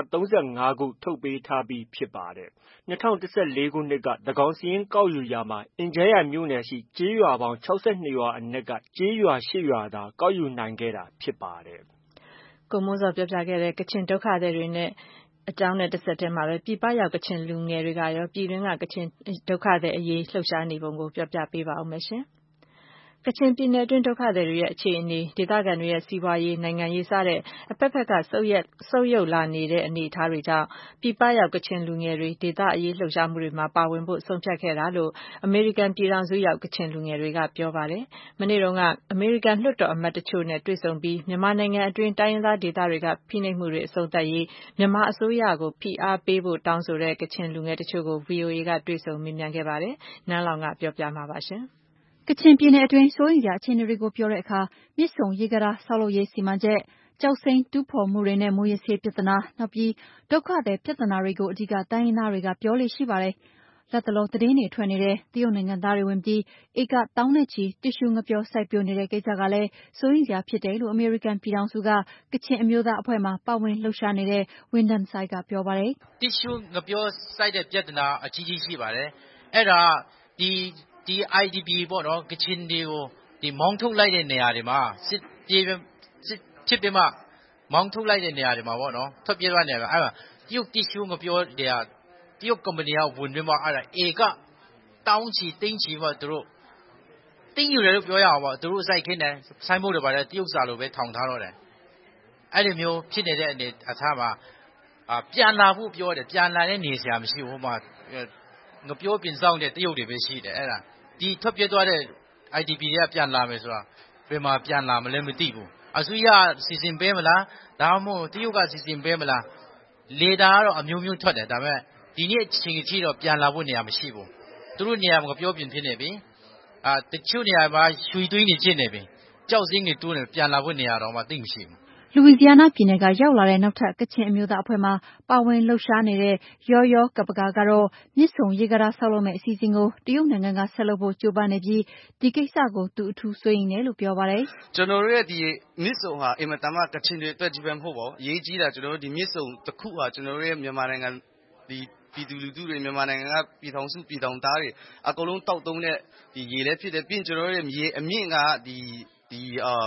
135ခုထုတ်ပေးထားပြီးဖြစ်ပါတယ်။2014ခုနှစ်ကသန်းခေါင်စာရင်းကောက်ယူရာမှာအင်ဂျန်းယန်မြို့နယ်ရှိကျေးရွာပေါင်း62ရွာအနက်ကကျေးရွာ8ရွာသာကောက်ယူနိုင်ခဲ့တာဖြစ်ပါတယ်။ကိုမိုးစောပြောပြခဲ့တဲ့ကချင်ဒုက္ခသည်တွေနဲ့အကြောင်းနဲ့တစ်ဆက်တည်းမှာပဲပြည်ပရောက်ကချင်လူငယ်တွေကရောပြည်တွင်းကကချင်ဒုက္ခသည်အရေးလှုပ်ရှားနေပုံကိုပြောပြပေးပါဦးမယ်ရှင်။ကချင်ပြည်နယ်အတွင်းဒုက္ခသည်တွေရဲ့အခြေအနေဒေသခံတွေရဲ့စီးပွားရေးနိုင်ငံရေးစတဲ့အဖက်ဖက်ကဆုတ်ယုတ်လာနေတဲ့အနေအထားတွေကြောင့်ပြည်ပရောက်ကချင်လူငယ်တွေဒေသအရေးလှုပ်ရှားမှုတွေမှာပါဝင်ဖို့ဆုံးဖြတ်ခဲ့တာလို့အမေရိကန်ပြည်ထောင်စုရောက်ကချင်လူငယ်တွေကပြောပါတယ်။မနေ့တုန်းကအမေရိကန်လွှတ်တော်အမတ်တချို့နဲ့တွေ့ဆုံပြီးမြန်မာနိုင်ငံအတွင်းတိုင်းရင်းသားဒေသတွေကဖိနှိပ်မှုတွေအဆုံးသတ်ရေးမြန်မာအစိုးရကိုဖိအားပေးဖို့တောင်းဆိုတဲ့ကချင်လူငယ်တချို့ကို VOA ကတွေ့ဆုံမေးမြန်းခဲ့ပါတယ်။နန်းလောင်ကပြောပြမှာပါရှင်။ကချင်ပြည်နယ်အတွင်းစိုးရိမ်စရာအခြေအနေတွေကိုပြောတဲ့အခါမြစ်ဆုံရေကာတာဆောက်လုပ်ရေးစီမံချက်ကျောက်စိမ်းတူးဖော်မှုတွေနဲ့မူးယစ်ဆေးပြဿနာနောက်ပြီးဒုက္ခသည်ပြဿနာတွေကိုအဓိကတိုင်းရင်းသားတွေကပြောလေ့ရှိပါတယ်။လက်တလုံးသတင်းတွေထွက်နေတဲ့တရုတ်နိုင်ငံသားတွေဝင်ပြီးဧကတောင်းနဲ့ချီတစ်ရှူးငပြောစိုက်ပျိုးနေတဲ့ကိစ္စကလည်းစိုးရိမ်စရာဖြစ်တယ်လို့အမေရိကန်ပြည်ထောင်စုကကချင်အမျိုးသားအဖွဲ့မှာပါဝင်လှုပ်ရှားနေတဲ့ဝန်ဒန်ဆိုင်ကပြောပါတယ်။တစ်ရှူးငပြောစိုက်တဲ့ပြဿနာအကြီးကြီးရှိပါတယ်။အဲ့ဒါဒီ IDP ပေါ့နော်ကချင်တွေကိုဒီမောင်းထုတ်လိုက်တဲ့နေရာတွေမှာစစ်ဖြစ်ပြီးမှမောင်းထုတ်လိုက်တဲ့နေရာတွေမှာပေါ့နော်ထွက်ပြေးသွားနေတယ်အဲ့ဒါတရုတ်တစ်ရှူးငပြောတွေကတရုတ်ကုမ္ပဏီကဝင်ပြီးမှအဲ့ဒါဧကတောင်းချီသိန်းချီမှသူတို့တင်းယူတယ်လို့ပြောရအောင်ပေါ့သူတို့စိုက်ခင်းတယ်ဆိုင်းဘုတ်တွေပါတယ်တရုတ်စာလိုပဲထောင်ထားတော့တယ်အဲ့ဒီမျိုးဖြစ်နေတဲ့အနေအထားမှာပြန်လာဖို့ပြောတယ်ပြန်လာတဲ့နေစရာမရှိဘူးဟိုမှာငပြောပြင်ဆောင်တဲ့တရုတ်တွေပဲရှိတယ်အဲ့ဒါဒီထွက်ပြေးသွားတဲ့ IDP တွေကပြန်လာမယ်ဆိုတာဘယ်မှာပြန်လာမလဲမသိဘူးအစိုးရစီစဉ်ပေးမလားဒါမှမဟုတ်တရုတ်ကစီစဉ်ပေးမလားလေတာကတော့အမျိုးမျိုးထွက်တယ်ဒါပေမဲ့ဒီနေ့အချိန်ကြီးတော့ပြန်လာဖို့နေရာမရှိဘူးသူတို့နေရာမှာပြောပြင်ဖြစ်နေပြီတချို့နေရာမှာရွှေသွေးနေကျနေပြီကြောက်စင်းတွေတိုးနေပြန်လာဖို့နေရာတော့မှသိမရှိဘူးလူဝီဇီယာနာပြည်နယ်ကရောက်လာတဲ့နောက်ထပ်ကချင်အမျိုးသားအဖွဲ့မှာပါဝင်လှုပ်ရှားနေတဲ့ရောကပကာကတော့မြစ်ဆုံရေကာတာဆောက်လုပ်မဲ့အစီအစဉ်ကိုတရုတ်နိုင်ငံကဆက်လုပ်ဖို့ကြိုးပမ်းနေပြီးဒီကိစ္စကိုသူအထူးစိုးရိမ်တယ်လို့ပြောပါတယ်ကျွန်တော်တို့ရဲ့ဒီမြစ်ဆုံဟာအင်မတန်မှကချင်တွေအတွက်ဒီပဲမဟုတ်ပါဘူးအရေးကြီးတာကျွန်တော်တို့ဒီမြစ်ဆုံတစ်ခုဟာကျွန်တော်တို့ရဲ့မြန်မာနိုင်ငံဒီပြည်သူလူထုတွေမြန်မာနိုင်ငံကပြည်ထောင်စုပြည်ထောင်သားတွေအကုန်လုံးတောက်တုံးတဲ့ဒီရေလည်းဖြစ်တယ်ပြင်ကျွန်တော်တို့ရဲ့ရေအမြင့်ကဒီ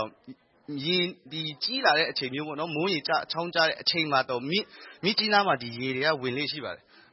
ကြီးလာတဲ့အချိန်မျိုးပေါ့နော်မိုးရေချောင်းကြတဲ့အချိန်မှာတော့မြစ်ကြီးနားမှာဒီရေတွေကဝင်လေရှိပါတယ်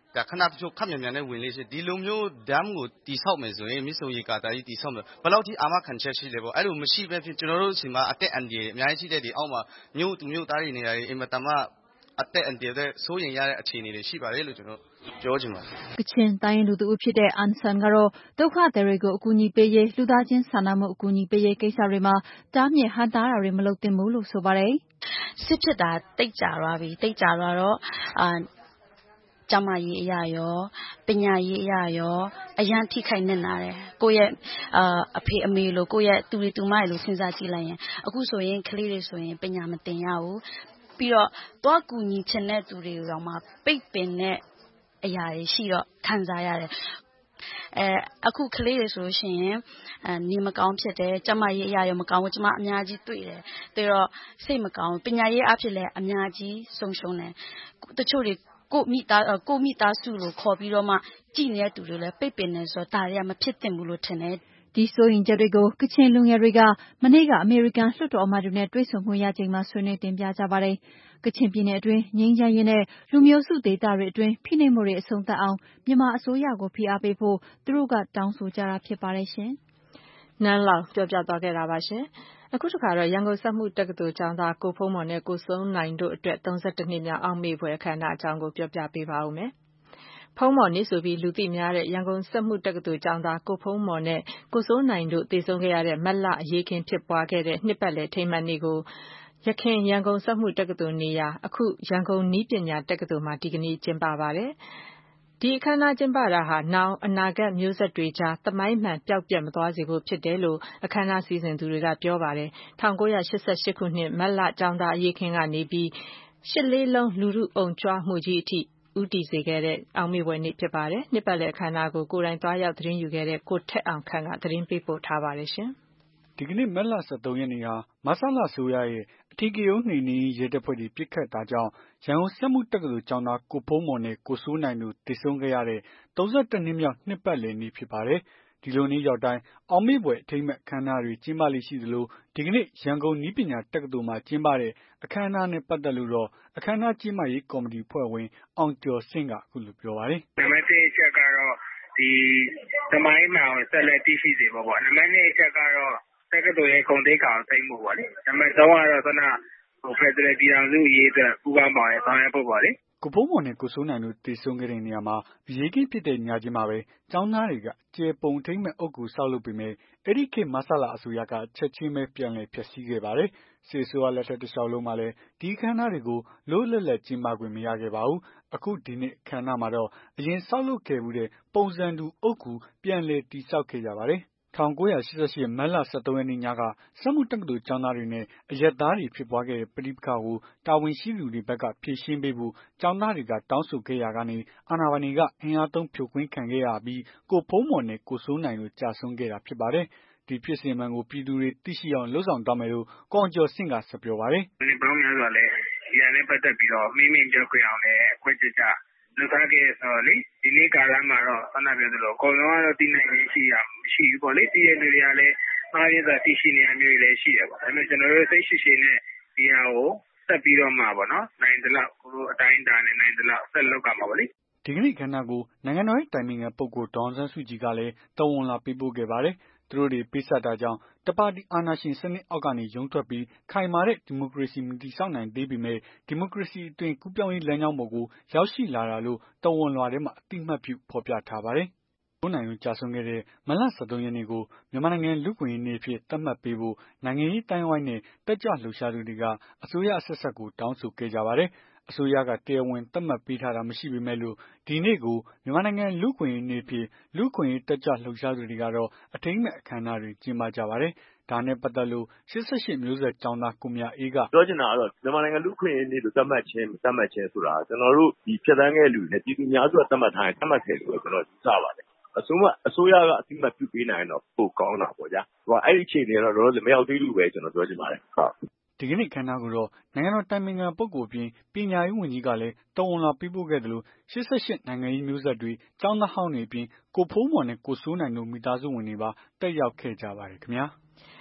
ခဏတချို့ခပ်မြန်မြန်နဲ့ဝင်လေရှိဒီလိုမျိုး dam ကိုတည်ဆောက်မယ်ဆိုရင်မြစ်ဆုံရေကာတာကြီးတည်ဆောက်မယ်ဘယ်လောက်ထိအာမခံချက်ရှိလဲပေါ့အဲ့လိုမရှိဘဲဖြစ်ကျွန်တော်တို့ဆီမှာအသက်အန္တရာယ်အများကြီးရှိတဲ့ဒီအောက်မှာမြို့သူမြို့သားတွေနေတာတွေအင်မတန်မှအသက်အန္တရာယ်တဲ့စိုးရိမ်ရတဲ့အခြေအနေတွေရှိပါတယ်လို့ကျွန်တော်ပြောချင်ပါတယ်ကချင်တိုင်းလူသူအဖြစ်တဲ့အန်ဆန်ကတော့ဒုက္ခသည်တွေကိုအကူအညီပေးရေးလူသားချင်းစာနာမှုအကူအညီပေးရေးကိစ္စတွေမှာတားမြစ်ဟန့်တားတာတွေမလုပ်သင့်ဘူးလို့ဆိုပါတယ်စစ်ဖြစ်တာတိတ်ကြသွားပြီတိတ်ကြသွားတော့ကျမကြီးအရာရောပညာရေးအရာရောအရန်ထိခိုက်နေတာတယ်ကိုယ့်ရဲ့အဖေအမေလိုကိုယ့်ရဲ့သူတွေသူမတွေလိုစဉ်းစားကြည့်လိုက်ရင်အခုဆိုရင်ကလေးတွေဆိုရင်ပညာမသင်ရဘူးပြီးတော့သွားကူညီချင်တဲ့သူတွေတော့မှပိတ်ပင်တဲ့အရာတွေရှိတော့ခံစားရတယ်အခုကလေးတွေဆိုလို့ရှိရင်နေမကောင်းဖြစ်တယ်ကျမရေးအရာရောမကောင်းဘူးကျမအများကြီးတွေ့တယ်ပြီးတော့စိတ်မကောင်းပညာရေးအဖြစ်လည်းအများကြီးဆုံးရှုံးတယ်တချို့တွေကိုမိသားစုလိုခေါ်ပြီးတော့မှကြည်နေတဲ့သူတွေလည်းပိတ်ပင်နေဆိုတော့ဒါတွေကမဖြစ်သင့်ဘူးလို့ထင်တယ်ဒီစိုးရင်ချက်တွေကိုကချင်လူငယ်တွေကမနေ့ကအမေရိကန်လွှတ်တော်အမတ်တွေနဲ့တွေ့ဆုံခွင့်ရချိန်မှာဆွေးနွေးတင်ပြကြပါတယ်။ကချင်ပြည်နယ်အတွင်းငြိမ်းချမ်းရေးနဲ့လူမျိုးစုဒေသတွေအတွင်းဖိနှိပ်မှုတွေအဆုံးသတ်အောင်မြန်မာအစိုးရကိုဖိအားပေးဖို့သူတို့ကတောင်းဆိုကြတာဖြစ်ပါတယ်ရှင်။နန်းလောင်ပြောပြသွားခဲ့တာပါရှင်။အခုတစ်ခါတော့ရန်ကုန်စက်မှုတက္ကသိုလ်ကျောင်းသားကိုဖုံးမော်နဲ့ကိုစိုးနိုင်တို့အတွက်32နှစ်မြောက်အောင်မေ့ဖွယ်အခမ်းအနားအကြောင်းကိုပြောပြပေးပါဦးမယ်။ဖုံးမော်နေ့ဆိုပြီးလူသိများတဲ့ရန်ကုန်စက်မှုတက္ကသိုလ်ကျောင်းသားကိုဖုံးမော်နဲ့ကိုစိုးနိုင်တို့သေဆုံးခဲ့ရတဲ့မတ်လအရေးခင်းဖြစ်ပွားခဲ့တဲ့နှစ်ပတ်လည်ထိမ်းမှတ်နေ့ကိုရခင်ရန်ကုန်စက်မှုတက္ကသိုလ်နေရာအခုရန်ကုန်နည်းပညာတက္ကသိုလ်မှာဒီကနေ့ကျင်းပပါတယ်။ဒီအခမ်းအနားကျင်းပတာဟာနောင်အနာဂတ်မျိုးဆက်တွေကြားသမိုင်းမှန်ပျောက်ပြတ်မသွားစေဖို့ဖြစ်တယ်လို့အခမ်းအနားစီစဉ်သူတွေကပြောပါတယ်။1988ခုနှစ်မတ်လကျောင်းသားအရေးခင်းကနေပြီးရှစ်လေးလုံးလူထုအုံကြွမှုကြီးအထိဦးတည်စေခဲ့တဲ့အောင်မေ့ဖွယ်နေ့ဖြစ်ပါတယ်။နှစ်ပတ်လည်အခမ်းအနားကိုကိုယ်တိုင်သွားရောက်သတင်းယူခဲ့တဲ့ကိုထက်အောင်ခန့်ကသတင်းပေးပို့ထားပါတယ်ရှင်။ဒီကနေ့မတ်လ23ရက်နေ့ဟာမဆလဆိုရရဲ့အထီးကရုဏ်းနှိမ်နင်းရဲတပ်ဖွဲ့တွေပြစ်ခတ်တာကြောင့်ရန်ကုန်စက်မှုတက္ကသိုလ်ကျောင်းသားကိုဖုံးမော်နဲ့ကိုစိုးနိုင်တို့တည်ဆုံခဲ့ရတဲ့32နှစ်မြောက်နှစ်ပတ်လည်နေ့ဖြစ်ပါတယ်။ဒီလိုနေ့ရောက်တိုင်းအောင်မေ့ဖွယ်အထိမ်းအမှတ်အခမ်းအနားတွေကျင်းပလိမ့်ရှိသလိုဒီကနေ့ရန်ကုန်နည်းပညာတက္ကသိုလ်မှာကျင်းပတဲ့အခမ်းအနားနဲ့ပတ်သက်လို့တော့အခမ်းအနားကျင်းပရေးကော်မတီဖွဲ့ဝင်အောင်ကျော်စင့်ကအခုလိုပြောပါတယ်။နံပါတ်1အချက်ကတော့ဒီသမိုင်းမှန်ကိုဆက်လက်တည်ရှိစေဖို့ပေါ့။နံပါတ်2အချက်ကတော့တက္ကသိုလ်ရဲ့ဂုဏ်သိက္ခာကိုသိမ်းဖို့ပေါ့လေ။နံပါတ်3ကတော့ခုနဖက်ဒရယ်ပြည်ထောင်စုအရေးအတွက်ပူးပေါင်းပါဝင်ဆောင်ရွက်ဖို့ပေါ့လေ။ကိုဖုံးမော်နဲ့ကိုစိုးနိုင်တို့တည်ဆုံခဲ့တဲ့နေရာမှာအရေးကြီးဖြစ်တဲ့ညချင်းမှာပဲကျောင်းသားတွေကကျယ်ပုံထိမ့်မဲ့အုပ်ကူဆောက်လုပ်ပေမဲ့အဲ့ဒီခေတ်မဆလာအစိုးရကချက်ချင်းပဲပြန်လည်ဖျက်ဆီးခဲ့ပါတယ်။စစ်အစိုးရလက်ထက်တစ်လျှောက်လုံးမှာလည်းဒီအခမ်းအနားတွေကိုလို့လက်လက်ကျင်းပခွင့်မရခဲ့ပါဘူး။အခုဒီနေ့အခမ်းအနားမှာတော့အရင်ဆောက်လုပ်ခဲ့မှုတဲ့ပုံစံတူအုပ်ကူပြန်လည်တည်ဆောက်ခဲ့ကြပါတယ်။1988မတ်လ23ရက်နေ့ညကစက်မှုတက္ကသိုလ်ကျောင်းသားတွေနဲ့အရက်သားတွေဖြစ်ပွားခဲ့တဲ့ပဋိပက္ခကိုတာဝန်ရှိသူတွေဘက်ကဖြေရှင်းပေးဖို့ကျောင်းသားတွေကတောင်းဆိုခဲ့ရာကနေအာဏာပိုင်တွေကအင်အားသုံးဖြိုခွင်းခံခဲ့ရပြီးကိုဖုံးမော်နဲ့ကိုစိုးနိုင်တို့ကြာဆုံးခဲ့တာဖြစ်ပါတယ်။ဒီဖြစ်စဉ်မှန်ကိုပြည်သူတွေသိရှိအောင်လှုံ့ဆော်သွားမယ်လို့ကိုအောင်ကျော်စင့်ကဆက်ပြောပါတယ်။ဒီပေါင်းများစွာလဲဒီအနေနဲ့ပတ်သက်ပြီးတော့မိမိပြောခွင့်အောင်လဲခွင့်ကြကြလုပ်ထားခဲ့ဆိုတော့လေဒီနေ့ကာလမှာတော့ဆန္ဒပြောသလိုအကုန်လုံးကတော့တည်နိုင်ရရှိရမရှိဘူးပေါ့လေတည်ရတဲ့လူတွေကလည်းအားရစွာတည်ရှိနေရမျိုးတွေလည်းရှိတယ်ပေါ့ဒါပေမဲ့ကျွန်တော်တို့စိတ်ရှိရှိနဲ့ဒီဟာကိုဆက်ပြီးတော့မှပေါ့နော်နိုင်သလောက်ကိုအတိုင်းတာနဲ့နိုင်သလောက်ဆက်လုပ်ကြမှာပေါ့လေဒီကနေ့ခန္ဓာကိုနိုင်ငံတော်ရဲ့တိုင်ပင်ခံပုဂ္ဂိုလ်ဒေါအောင်ဆန်းစုကြည်ကလည်းတော်ဝန်လာပေးပို့ခဲ့ပါတယ်သူတို့တွေပေးဆက်တာကြောင့်တပါတီအာဏာရှင်စနစ်အောက်ကနေရုန်းထွက်ပြီးခိုင်မာတဲ့ဒီမိုကရေစီမတည်ဆောက်နိုင်သေးပေမဲ့ဒီမိုကရေစီအတွင်ကူးပြောင်းရေးလမ်းကြောင်းပေါ်ကိုရောက်ရှိလာတာလို့တော်ဝန်လွှာထဲမှာအတိအမှတ်ပြုဖော်ပြထားပါတယ်။ဘုံနိုင်ဦးကြာဆုံးခဲ့တဲ့မလ23ရက်နေ့ကိုမြန်မာနိုင်ငံလူ့ခွင့်ရေးနေ့ဖြစ်သတ်မှတ်ပေးဖို့နိုင်ငံရေးတိုင်းဝိုင်းနဲ့တက်ကြွလှုပ်ရှားသူတွေကအစိုးရအဆက်ဆက်ကိုတောင်းဆိုခဲ့ကြပါတယ်။အစိုးရကတရားဝင်သတ်မှတ်ပေးထားတာမရှိပေမဲ့လို့ဒီနေ့ကိုမြန်မာနိုင်ငံလူ့ခွင့်ရေးနေ့ဖြစ်လူ့ခွင့်ရေးတက်ကြွလှုပ်ရှားသူတွေကတော့အထိမ်းမဲ့အခမ်းအနားတွေကျင်းပကြပါတယ်။ဒါနဲ့ပတ်သက်လို့88မျိုးဆက်ကျောင်းသားကိုမြအေးကပြောချင်တာကတော့မြန်မာနိုင်ငံလူ့ခွင့်ရေးနေ့လို့သတ်မှတ်ခြင်းမသတ်မှတ်ခြင်းဆိုတာကျွန်တော်တို့ဒီဖြတ်သန်းခဲ့လူနဲ့ပြည်သူများစုကသတ်မှတ်ထားရင်သတ်မှတ်ခဲ့လို့ကျွန်တော်စပါတယ်။အစိုးရကအသိမှတ်ပြုပေးနိုင်တော့ပိုကောင်းတာပေါ့ဗျာ။ဟိုအဲ့ဒီအခြေအနေကတော့တော့မရောက်သေးဘူးပဲကျွန်တော်ပြောချင်ပါတယ်။ဟုတ်ဒီကနေ့ခမ်းနားကိုတော့နိုင်ငံတော်တိုင်ပင်ခံပုဂ္ဂိုလ်အပြင်ပညာရေးဝန်ကြီးကလည်းတော်ဝန်လာပေးပို့ခဲ့တယ်လို့88နိုင်ငံရေးမျိုးဆက်တွေကျောင်းသားဟောင်းတွေအပြင်ကိုဖုံးမော်နဲ့ကိုစိုးနိုင်တို့မိသားစုဝင်တွေပါတက်ရောက်ခဲ့ကြပါတယ်ခင်ဗျာ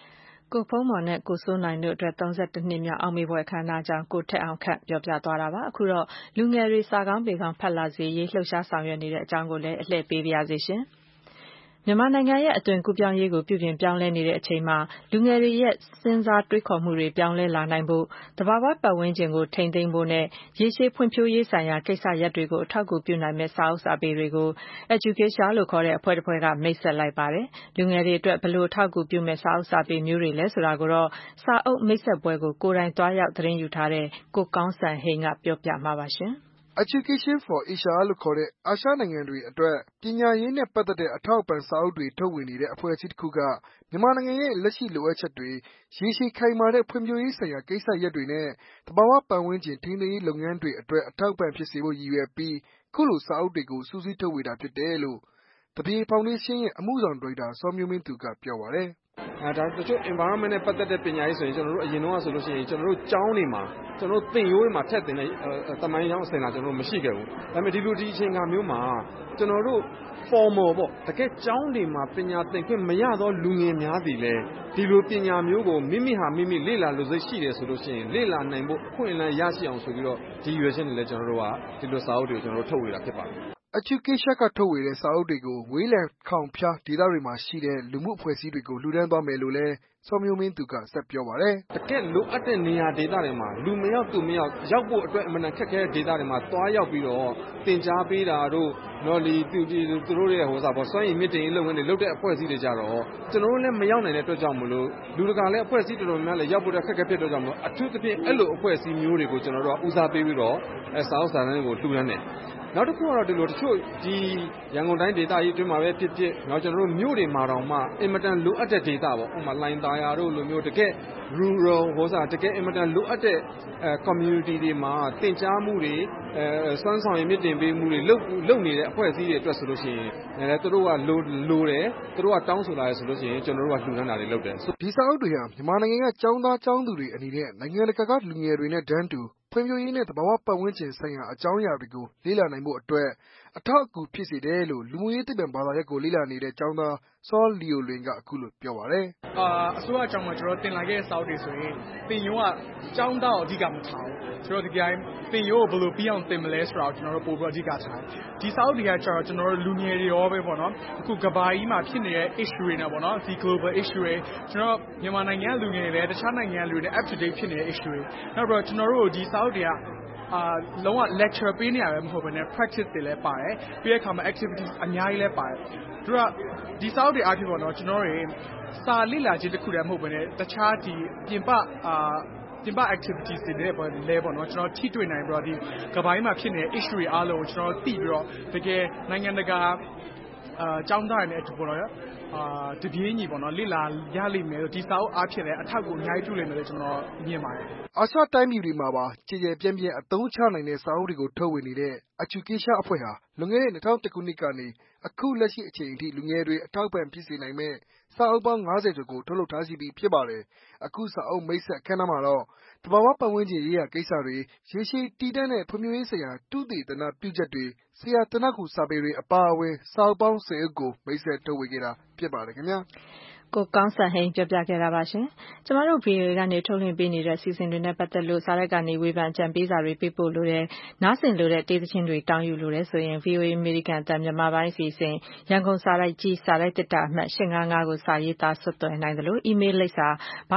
ကိုဖုံးမော်နဲ့ကိုစိုးနိုင်တို့အတွက်32နှစ်မြောက်အောင်မေပွဲအခမ်းအနားကြောင့်ကိုထက်အောင်ခန့်ပြောပြသွားတာပါအခုတော့လူငယ်တွေစာကောင်းပေကောင်းဖတ်လာစေရေးလှုပ်ရှားဆောင်ရွက်နေတဲ့အကြောင်းကိုလည်းအလှည့်ပေးပါရစေရှင်မြန်မာနိုင်ငံရဲ့အသွင်ကူးပြောင်းရေးကိုပြုပြင်ပြောင်းလဲနေတဲ့အချိန်မှာလူငယ်တွေရဲ့စဉ်းစားတွေးခေါ်မှုတွေပြောင်းလဲလာနိုင်ဖို့သဘာဝပတ်ဝန်းကျင်ကိုထိန်းသိမ်းဖို့နဲ့ရေရှည်ဖွံ့ဖြိုးရေးဆိုင်ရာကိစ္စရပ်တွေကိုအထောက်အကူပြုနိုင်မဲ့စာအုပ်စာပေတွေကို Education လို့ခေါ်တဲ့အဖွဲ့တစ်ဖွဲ့ကမိတ်ဆက်လိုက်ပါတယ်လူငယ်တွေအတွက်ဘယ်လိုအထောက်အကူပြုမဲ့စာအုပ်စာပေမျိုးတွေလဲဆိုတာကိုတော့စာအုပ်မိတ်ဆက်ပွဲကိုကိုယ်တိုင်သွားရောက်သတင်းယူထားတဲ့ကိုကောင်းစံဟိန်းကပြောပြမှာပါရှင် Education for Asia လို့ခေါ်တဲ့အာရှနိုင်ငံတွေအတွက်ပညာရေးနဲ့ပတ်သက်တဲ့အထောက်အပံ့စာအုပ်တွေထုတ်ဝေနေတဲ့အဖွဲ့အစည်းတစ်ခုကမြန်မာနိုင်ငံရဲ့လက်ရှိလိုအပ်ချက်တွေရေရှည်ခိုင်မာတဲ့ဖွံ့ဖြိုးရေးဆိုင်ရာကိစ္စရပ်တွေနဲ့သဘာဝပတ်ဝန်းကျင်ထိန်းသိမ်းရေးလုပ်ငန်းတွေအတွက်အထောက်အပံ့ဖြစ်စေဖို့ရည်ရွယ်ပြီးခုလိုစာအုပ်တွေကိုစူးစီးထုတ်ဝေတာဖြစ်တယ်လို့တပြေဖောင်ဒေးရှင်းရဲ့အမှုဆောင်ဒါရိုက်တာစောမျိုးမင်းသူကပြောပါတယ်ဒါတချို့ environment နဲ့ပတ်သက်တဲ့ပညာရေးဆိုရင်ကျွန်တော်တို့အရင်တော့ဆိုလို့ရှိရင်ကျွန်တော်တို့ကျောင်းတွေမှာကျွန်တော်တို့သင်ရိုးတွေမှာထည့်သင်တဲ့သမိုင်းကြောင်းအစဉ်လာကျွန်တော်တို့မရှိခဲ့ဘူးဒါပေမဲ့ဒီလိုဒီအချိန်ကမျိုးမှာကျွန်တော်တို့ formal ပေါ့တကယ်ကျောင်းတွေမှာပညာသင်ခွင့်မရသောလူငယ်များသည်လည်းဒီလိုပညာမျိုးကိုမိမိလေ့လာလို့စိတ်ရှိတယ်ဆိုလို့ရှိရင်လေ့လာနိုင်ဖို့အခွင့်အလမ်းရရှိအောင်ဆိုပြီးတော့ဒီရွေးချက်တွေလည်းကျွန်တော်တို့ကဒီလိုစာအုပ်တွေကိုကျွန်တော်တို့ထုတ်ဝေတာဖြစ်ပါတယ် Education ကထုတ်ဝေတဲ့စာအုပ်တွေကိုဝေးလံခေါင်ဖျားဒေသတွေမှာရှိတဲ့လူမှုအဖွဲ့အစည်းတွေကိုလှူဒန်းသွားမယ်လို့လည်းစောမျိုးမင်းသူကဆက်ပြောပါတယ်တကယ်လိုအပ်တဲ့နေရာဒေသတွေမှာလူမရောက်သူမရောက်ရောက်ဖို့အတွက်အမှန်တန်ခက်ခဲတဲ့ဒေသတွေမှာသွားရောက်ပြီးတော့သင်ကြားပေးတာတို့နော်သူတို့ရဲ့စွမ်းရည်မြင့်တင်ရေးလုပ်ငန်းတွေလုပ်တဲ့အဖွဲ့အစည်းတွေကြတော့ကျွန်တော်တို့လည်းမရောက်နိုင်တဲ့အတွက်ကြောင့်မလို့လူတကာလည်းအဖွဲ့အစည်းတော်တော်များလည်းရောက်ဖို့ခက်ခဲဖြစ်တဲ့အတွက်ကြောင့်မလို့အထူးသဖြင့်အဲ့လိုအဖွဲ့အစည်းမျိုးတွေကိုကျွန်တော်တို့ကဦးစားပေးပြီးတော့စာအုပ်စာတမ်းတွေကိုလှူဒန်းတယ်နောက်တစ်ခုကတော့ဒီလိုတချို့ဒီရန်ကုန်တိုင်းဒေသကြီးအတွင်းမှာပဲဖြစ်ဖြစ်ကျွန်တော်တို့မြို့တွေမှာတောင်မှအင်မတန်လိုအပ်တဲ့ဒေသပေါ့ဥပမာလိုင်းသားယာတို့လိုမျိုးတကယ် rural တကယ်အင်မတန်လိုအပ်တဲ့ community တွေမှာသင်ကြားမှုတွေစွမ်းဆောင်ရည်မြင့်တင်ပေးမှုတွေလုပ်နေတဲ့အဖွဲ့အစည်းတွေအတွက်ဆိုလို့ရှိရင်သူတို့ကလိုတယ်သူတို့ကတောင်းဆိုလာရဆိုလို့ရှိရင်ကျွန်တော်တို့ကလှူဒန်းတာတွေလုပ်တယ်ဒီစာအုပ်တွေဟာမြန်မာနိုင်ငံကကျောင်းသားကျောင်းသူတွေအနေနဲ့နိုင်ငံတကာကလူငယ်တွေနဲ့တန်းတူဖွံ့ဖြိုးရေးနဲ့သဘာဝပတ်ဝန်းကျင်ဆိုင်ရာအကြောင်းအရာတွေကိုလေ့လာနိုင်ဖို့အတွက်အထောက်အကူဖြစ်စေတယ်လို့လူမှုရေးသိပ္ပံဘာသာရပ်ကိုလေ့လာနေတဲ့ကျောင်းသားစောလီယိုလွင်ကအခုလိုပြောပါတယ်အစိုးရအကြောင်းမှာကျွန်တော်တင်လာခဲ့တဲ့စာအုပ်တွေဆိုရင်သင်ရိုးကကျောင်းသားအဓိကမထားဘူးကျွန်တော်ဒီတိုင်းသင်ရိုးကိုဘယ်လိုပြီးအောင်သင်မလဲဆိုတာကိုကျွန်တော်တို့ပို့ပြီးအဓိကထားဒီစာအုပ်တွေကကျွန်တော်တို့လူငယ်တွေရောပဲပေါ့နော်အခုကဘာကြီးမှာဖြစ်နေတဲ့ issue တွေနဲ့ပေါ့နော်ဒီ global issue တွေကျွန်တော်မြန်မာနိုင်ငံလူငယ်တွေလည်းတခြားနိုင်ငံလူတွေနဲ့ up to date ဖြစ်နေတဲ့ issue တွေနောက်ပြီးတော့ကျွန်တော်တို့ဒီစာအုပ်တွေကလုံးဝ lecture ပေးနေရပဲမဟုတ်ဘဲနဲ့ practice တွေလည်းပါတယ်ပြီးတဲ့အခါမှာ activities အများကြီးလည်းပါတယ်သူကဒီစာအုပ်တွေအားဖြင့်ပေါ့နော်ကျွန်တော်တို့စာလေ့လာခြင်းတစ်ခုတည်းမဟုတ်ဘဲနဲ့တခြားဒီပြင်ပ activities တွေလည်းပေါ့နော်ကျွန်တော်ထိတွေ့နိုင်ပြီးတော့ဒီကဘာကြီးမှာဖြစ်နေတဲ့ issue တွေအားလုံးကိုကျွန်တော်သိပြီးတော့တကယ်နိုင်ငံတကာကျောင်းသားတွေနဲ့အတူပေါ့နော်တပြေးညီပေါ့နော်လေ့လာရလိမ့်မယ်လို့ဒီစာအုပ်အားဖြင့်လည်းအထောက်အကူအများကြီးပြုလိမ့်မယ်လို့ကျွန်တော်မြင်ပါတယ်အာရှတိုင်းပြည်တွေမှာပါကြည်ကြဲပြန့်ပြန့်အသုံးချနိုင်တဲ့စာအုပ်တွေကိုထုတ်ဝေနေတဲ့ Education အဖွဲ့ဟာလွန်ခဲ့တဲ့2001ခုနှစ်ကနေအခုလက်ရှိအချိန်အထိလူငယ်တွေအထောက်ပံ့ဖြစ်စေနိုင်မဲ့စာအုပ်ပေါင်း50ကျော်ကိုထုတ်လုပ်ထားရှိပြီးဖြစ်ပါတယ်အခုစာအုပ်မိတ်ဆက်အခမ်းအနားမှာတော့သဘာဝပတ်ဝန်းကျင်ရေးရာကိစ္စတွေရေရှည်တည်တံ့တဲ့ဖွံ့ဖြိုးရေးဆိုင်ရာသုတေသနပြုချက်တွေဆရာတနခုစာပေတွေအပါအဝင်စာအုပ်ပေါင်း10အုပ်ကိုမိတ်ဆက်ထုတ်ဝေခဲ့တာဖြစ်ပါတယ်ခင်ဗျာကိုကောင်းစံဟိန်းပြောပြခဲ့တာပါရှင်ကျမတို့ VOA ကနေထုတ်လွှင့်ပေးနေတဲ့စီစဉ်တွေနဲ့ပတ်သက်လို့စာရက်ကနေဝေဖန်အကြံပေးစာတွေပေးပို့လို့နားဆင်လို့တဲ့တေးသချင်းတွေတောင်းယူလို့ဆိုရင် VOA American အသံမြန်မာပိုင်းစီစဉ်ရန်ကုန်စာရိုက်ကြီးစာရိုက်တစ်တာအမှတ်855ကိုစာရေးသားဆက်သွယ်နိုင်တယ်လို့ email လိပ်စာ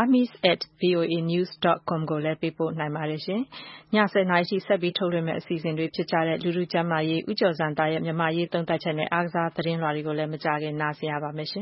burmese@voanews.com ကိုလည်းပေးပို့နိုင်ပါတယ်ရှင်ည10:00နာရီဆက်ပြီးထုတ်လွှင့်မယ့်အစီအစဉ်တွေဖြစ်ကြတဲ့လူလူကျမ်းမာရေးဥကျော်စံသားရဲ့မြန်မာရေးသုံးသပ်ချက်နဲ့အားကစားသတင်းလွှာတွေကိုလည်းမကြခင်နားဆင်ရပါမယ်ရှင်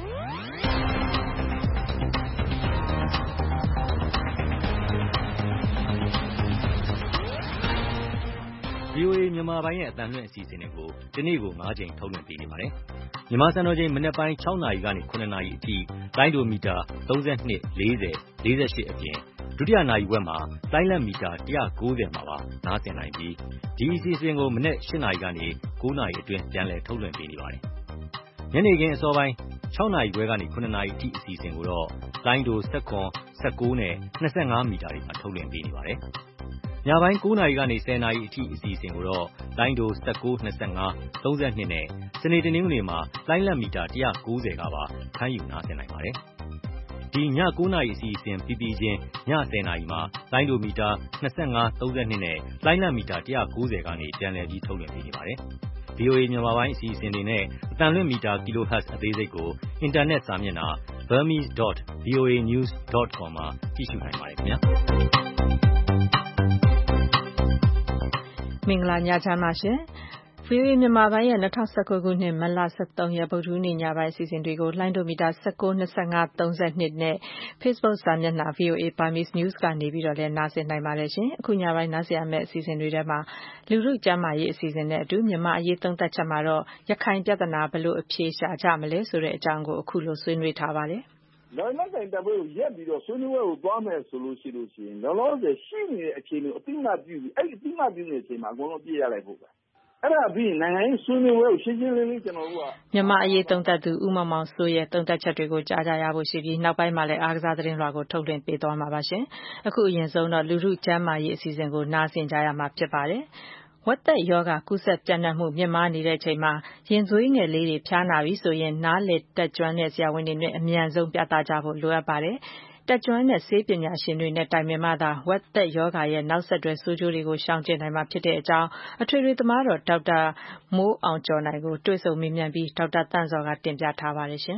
VOA မြန်မာပိုင်းရဲ့အသံလွှင့်အစီအစဉ်တွေကိုဒီနေ့ကို9ချိန်ထုတ်လွှင့်ပေးနေပါတယ်။မြန်မာစံတော်ချိန်မနက်ပိုင်း6နာရီကနေ9နာရီအထိလိုင်းဒိုမီတာ32 40 48အပြင်ဒုတိယနာရီဝက်မှာလိုင်းလက်မီတာ190မှာပါနားဆင်နိုင်ပြီးဒီအစီအစဉ်ကိုမနက်8နာရီကနေ9နာရီအတွင်းပြန်လည်ထုတ်လွှင့်ပေးနေပါတယ်။ညနေခင်းအစောပိုင်း6နာရီခွဲကနေ9နာရီအထိအစီအစဉ်ကိုတော့လိုင်းဒို19နဲ့25မီတာတွေမှာထုတ်လွှင့်ပေးနေပါတယ်။ညပိုင်း9နာရီကနေ10နာရီအထိအစီအစဉ်ကိုတော့လိုင်းဒို19 25 32နဲ့စနေတနင်္ဂနွေမှာလိုင်းလက်မီတာ190ကပါဖမ်းယူနားဆင်နိုင်ပါတယ်။ဒီည 9 နာရီအစီအစဉ်ပြီးပြီးချင်းည 10 နာရီမှာလိုင်းဒိုမီတာ 25, 32 နဲ့လိုင်းလံမီတာ 190 ကနေပြန်လည်ပြီးထုတ်လွှင့်ပေးနေပါတယ်။ VOA မြန်မာပိုင်းအစီအစဉ်တွေနဲ့အသံလွှင့်မီတာ kilohertz အသေးစိတ်ကိုအင်တာနက်စာမျက်နှာ burmese.voanews.com မှာကြည့်ရှုနိုင်ပါတယ်ခင်ဗျာ။မင်္ဂလာညချမ်းပါရှင်။ VOA မြန်မာပိုင်းရဲ့2019ခုနှစ်မတ်လ23ရက်ဗုဒ္ဓဟူးနေ့ညပိုင်းအစီအစဉ်တွေကိုလိုင်းဒိုမီတာ19, 25, 32နဲ့ Facebook စာမျက်နှာ VOA Burmese News ကနေပြီးတော့လည်းနားဆင်နိုင်ပါတယ်ရှင်။အခုညပိုင်းနားဆင်ရမယ့်အစီအစဉ်တွေထဲမှာလူထုကျန်းမာရေးအစီအစဉ်နဲ့အတူမြန်မာအရေးသုံးသပ်ချက်မှာတော့ရခိုင်ပြဿနာဘယ်လိုအဖြေရှာကြမလဲဆိုတဲ့အကြောင်းကိုအခုလိုဆွေးနွေးထားပါတယ်။လက်နက်ကိုင်တပ်ဖွဲ့ကိုရက်ပြီးတော့ဆွေးနွေးပွဲကိုသွားမယ်ဆိုလို့ရှိရင်လောလောဆယ်ရှိနေတဲ့အခြေအနေကိုအတိအမှတ်ပြုပြီးအဲ့ဒီအတိအမှတ်ပြုနေတဲ့အချိန်မှာအကုန်လုံးပြည့်ရလိုက်ဖို့ပဲအဲ့ဒါပြီးရင်နိုင်ငံရေးဆွေးနွေးပွဲကိုရှင်းရှင်းလင်းလင်းကျွန်တော်တို့ကမြန်မာအရေးသုံးသပ်သူဦးမောင်မောင်စိုးရဲ့သုံးသပ်ချက်တွေကိုကြားကြရဖို့ရှိပြီးနောက်ပိုင်းမှာလည်းအားကစားသတင်းလွှာကိုထုတ်လွှင့်ပေးသွားမှာပါရှင်အခုအရင်ဆုံးတော့လူထုကျန်းမာရေးအစီအစဉ်ကိုနားဆင်ကြရမှာဖြစ်ပါတယ်ဝက်သက်ယောဂကုသပြန့်နှံ့မှုမြင့်မားနေတဲ့အချိန်မှာရင်သွေးငယ်လေးတွေဖျားနာပြီဆိုရင်နားလေတက်ကျွမ်းတဲ့ဆရာဝန်တွေနဲ့အမြန်ဆုံးပြသကြဖို့လိုအပ်ပါတယ်တက်ကျွမ်းတဲ့ဆေးပညာရှင်တွေနဲ့တိုင်ပင်မှသာဝက်သက်ယောဂရဲ့နောက်ဆက်တွဲဆိုးကျိုးတွေကိုရှောင်ကျဉ်နိုင်မှာဖြစ်တဲ့အကြောင်းအထွေထွေသမားတော်ဒေါက်တာမိုးအောင်ကျော်နိုင်ကိုတွေ့ဆုံမေးမြန်းပြီးဒေါက်တာတန့်စောကတင်ပြထားပါတယ်ရှင်